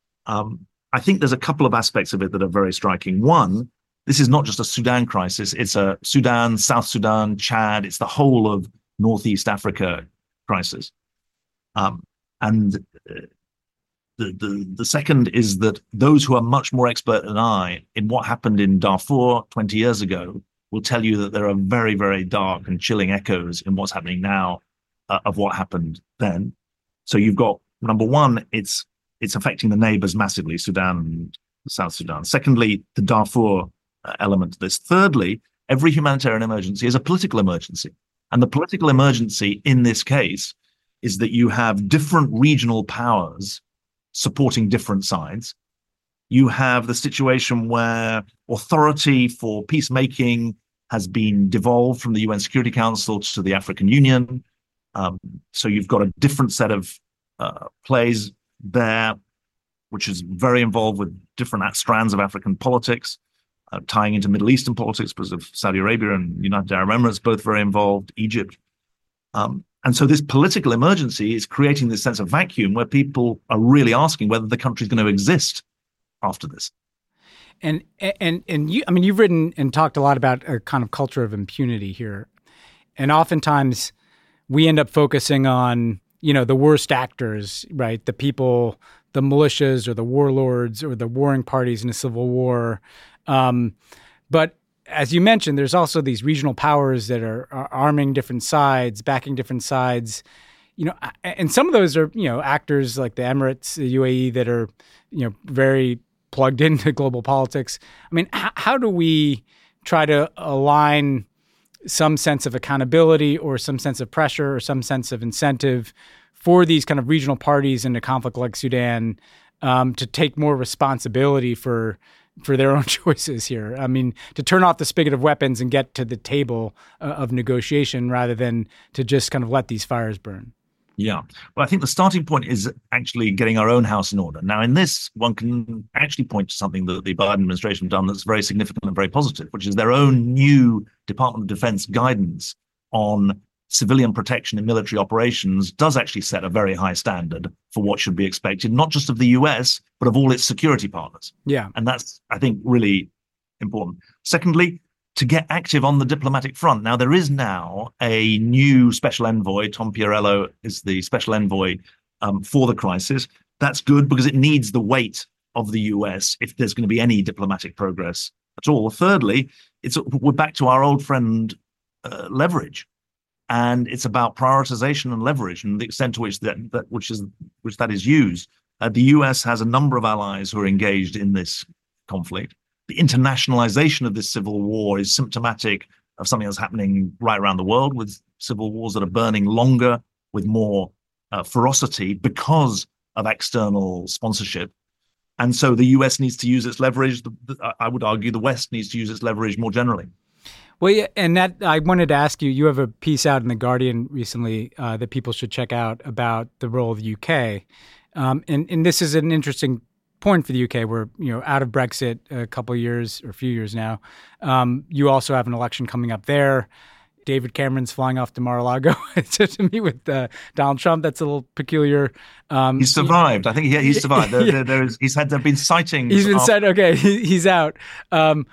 I think there's a couple of aspects of it that are very striking. One, this is not just a Sudan crisis. It's a Sudan, South Sudan, Chad. It's the whole of Northeast Africa crisis. And the second is that those who are much more expert than I in what happened in Darfur 20 years ago will tell you that there are very, very dark and chilling echoes in what's happening now of what happened then. So you've got, number one, it's affecting the neighbors massively, Sudan and South Sudan. Secondly, the Darfur element to this. Thirdly, every humanitarian emergency is a political emergency. And the political emergency in this case is that you have different regional powers supporting different sides. You have the situation where authority for peacemaking has been devolved from the UN Security Council to the African Union. So you've got a different set of plays there, which is very involved with different strands of African politics, tying into Middle Eastern politics because of Saudi Arabia and United Arab Emirates, both very involved, Egypt. And so this political emergency is creating this sense of vacuum where people are really asking whether the country is going to exist after this. And you, I mean, you've written and talked a lot about a kind of culture of impunity here. And oftentimes we end up focusing on, you know, the worst actors, right? The people, the militias or the warlords or the warring parties in a civil war. But as you mentioned, there's also these regional powers that are arming different sides, backing different sides, you know, and some of those are, you know, actors like the Emirates, the UAE that are, you know, very plugged into global politics. I mean, how do we try to align some sense of accountability or some sense of pressure or some sense of incentive for these kind of regional parties in a conflict like Sudan to take more responsibility for for their own choices here. I mean, to turn off the spigot of weapons and get to the table of negotiation rather than to just kind of let these fires burn. Yeah. Well, I think the starting point is actually getting our own house in order. Now, in this, one can actually point to something that the Biden administration have done that's very significant and very positive, which is their own new Department of Defense guidance on civilian protection in military operations does actually set a very high standard for what should be expected, not just of the US, but of all its security partners. Yeah. And that's, I think, really important. Secondly, to get active on the diplomatic front. Now, there is now a new special envoy. Tom Piarello is the special envoy for the crisis. That's good because it needs the weight of the US if there's going to be any diplomatic progress at all. Thirdly, we're back to our old friend leverage. And it's about prioritization and leverage and the extent to which that is used. The US has a number of allies who are engaged in this conflict. The internationalization of this civil war is symptomatic of something that's happening right around the world, with civil wars that are burning longer, with more ferocity because of external sponsorship. And so the US needs to use its leverage. I would argue the West needs to use its leverage more generally. Well, yeah, and that I wanted to ask you, you have a piece out in The Guardian recently that people should check out about the role of the UK. And this is an interesting point for the UK. We're out of Brexit a couple of years or a few years now. You also have an election coming up there. David Cameron's flying off to Mar-a-Lago to meet with Donald Trump. That's a little peculiar. He survived. I think he survived. There've been sightings. He's been said. Okay, he's out. But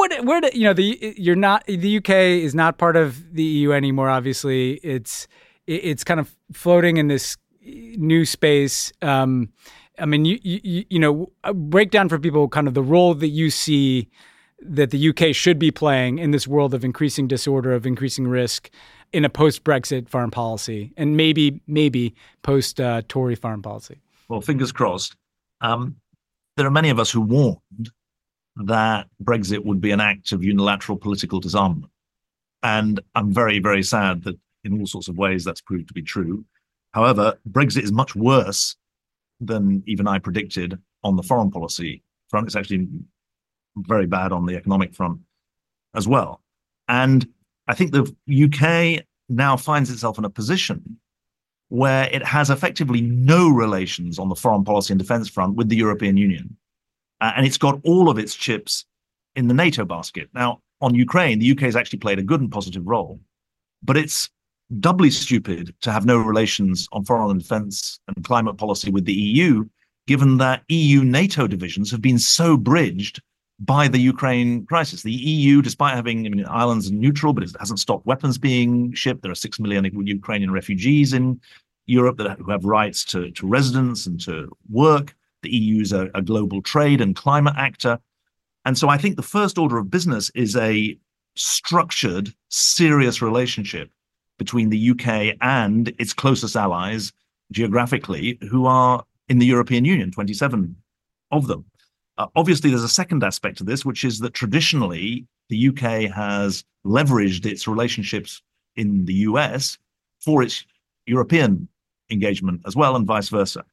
the UK is not part of the EU anymore. Obviously, it's kind of floating in this new space. I mean, break down for people kind of the role that you see that the UK should be playing in this world of increasing disorder, of increasing risk in a post-Brexit foreign policy and maybe post-Tory foreign policy. Well, fingers crossed. There are many of us who warned that Brexit would be an act of unilateral political disarmament. And I'm very, very sad that in all sorts of ways that's proved to be true. However, Brexit is much worse than even I predicted on the foreign policy front. It's actually very bad on the economic front as well. And I think the UK now finds itself in a position where it has effectively no relations on the foreign policy and defense front with the European Union. And it's got all of its chips in the NATO basket. Now, on Ukraine, the UK has actually played a good and positive role, but it's doubly stupid to have no relations on foreign and defense and climate policy with the EU, given that EU-NATO divisions have been so bridged by the Ukraine crisis. The EU, despite having, Ireland's neutral, but it hasn't stopped weapons being shipped. There are 6 million Ukrainian refugees in Europe who have rights to residence and to work. The EU is a global trade and climate actor. And so I think the first order of business is a structured, serious relationship between the UK and its closest allies geographically, who are in the European Union, 27 of them. Obviously, there's a second aspect to this, which is that traditionally the UK has leveraged its relationships in the US for its European engagement as well, and vice versa.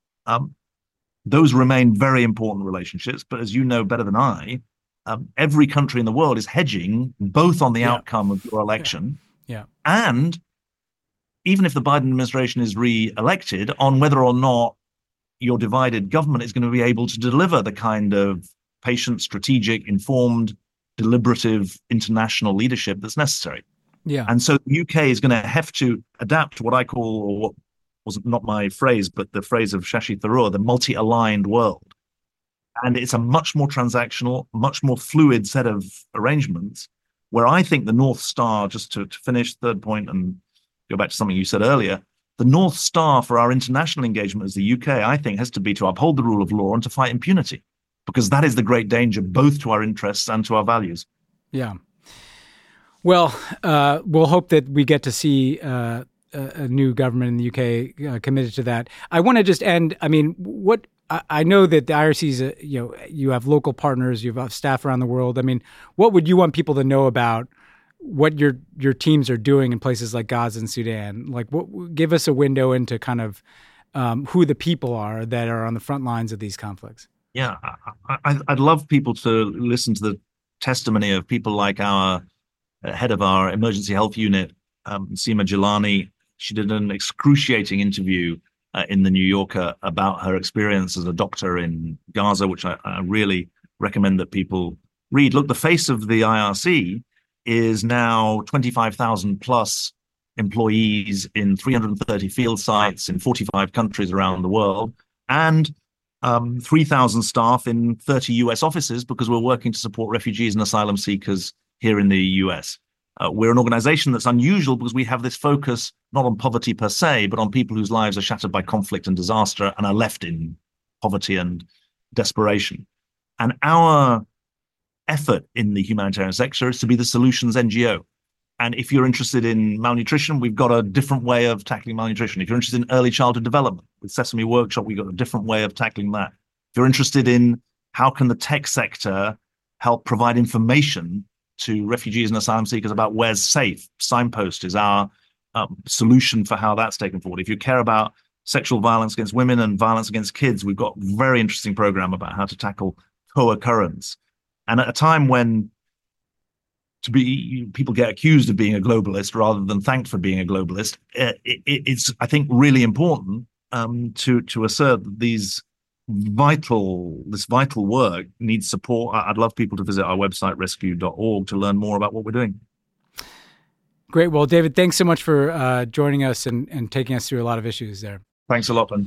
Those remain very important relationships, but as you know better than I, every country in the world is hedging both on the outcome of your election and even if the Biden administration is re-elected, on whether or not your divided government is going to be able to deliver the kind of patient, strategic, informed, deliberative international leadership that's necessary. Yeah. And so the UK is going to have to adapt to what I call, or what was not my phrase, but the phrase of Shashi Tharoor, the multi-aligned world. And it's a much more transactional, much more fluid set of arrangements where I think the North Star, just to finish, third point and go back to something you said earlier, the North Star for our international engagement as the UK, I think, has to be to uphold the rule of law and to fight impunity, because that is the great danger both to our interests and to our values. Yeah. Well, we'll hope that we get to see a new government in the UK committed to that. I want to just end. What I know that the IRC is, you have local partners, you have staff around the world. What would you want people to know about what your teams are doing in places like Gaza and Sudan? Give us a window into kind of who the people are that are on the front lines of these conflicts. Yeah, I'd love people to listen to the testimony of people like our head of our emergency health unit, Seema Jilani. She did an excruciating interview in the New Yorker about her experience as a doctor in Gaza, which I really recommend that people read. Look, the face of the IRC is now 25,000 plus employees in 330 field sites in 45 countries around the world, and 3,000 staff in 30 US offices, because we're working to support refugees and asylum seekers here in the US. We're an organization that's unusual because we have this focus not on poverty per se, but on people whose lives are shattered by conflict and disaster and are left in poverty and desperation. And our effort in the humanitarian sector is to be the solutions NGO. And if you're interested in malnutrition, we've got a different way of tackling malnutrition. If you're interested in early childhood development, with Sesame Workshop, we've got a different way of tackling that. If you're interested in how can the tech sector help provide information to refugees and asylum seekers about where's safe, Signpost is our solution for how that's taken forward. If you care about sexual violence against women and violence against kids, we've got a very interesting program about how to tackle co-occurrence. And at a time when people get accused of being a globalist rather than thanked for being a globalist, it's, I think, really important to assert that this vital work needs support. I'd love people to visit our website, rescue.org, to learn more about what we're doing. Great. Well, David, thanks so much for joining us and taking us through a lot of issues there. Thanks a lot, Ben.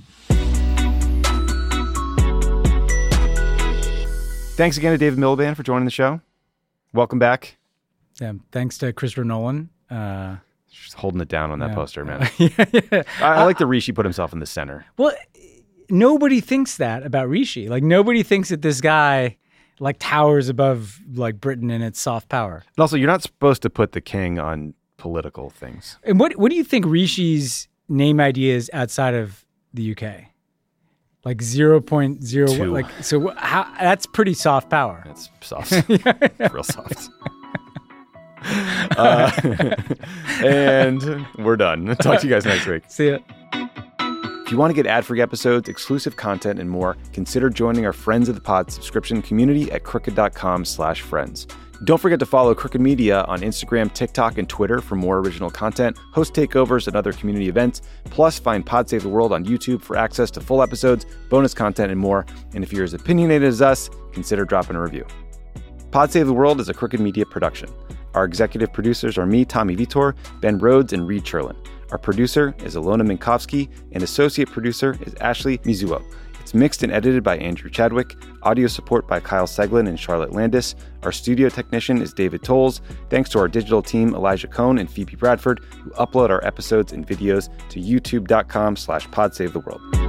Thanks again to David Miliband for joining the show. Welcome back. Yeah, thanks to Christopher Nolan. Just holding it down on that poster, man. Yeah. I like that Rishi put himself in the center. Well, nobody thinks that about Rishi. Like, nobody thinks that this guy like towers above like Britain and its soft power. And also, you're not supposed to put the king on political things. And what do you think Rishi's name idea is outside of the UK? Like 0.01. Like, so how, that's pretty soft power. That's soft. Real soft. And we're done. Talk to you guys next week. See ya. If you want to get ad-free episodes, exclusive content, and more, consider joining our Friends of the Pod subscription community at crooked.com/friends. Don't forget to follow Crooked Media on Instagram, TikTok, and Twitter for more original content, host takeovers, and other community events. Plus, find Pod Save the World on YouTube for access to full episodes, bonus content, and more. And if you're as opinionated as us, consider dropping a review. Pod Save the World is a Crooked Media production. Our executive producers are me, Tommy Vitor, Ben Rhodes, and Reed Cherlin. Our producer is Alona Minkowski, and associate producer is Ashley Mizuo. It's mixed and edited by Andrew Chadwick. Audio support by Kyle Seglin and Charlotte Landis. Our studio technician is David Tolles. Thanks to our digital team, Elijah Cohn and Phoebe Bradford, who upload our episodes and videos to youtube.com/podsavetheworld.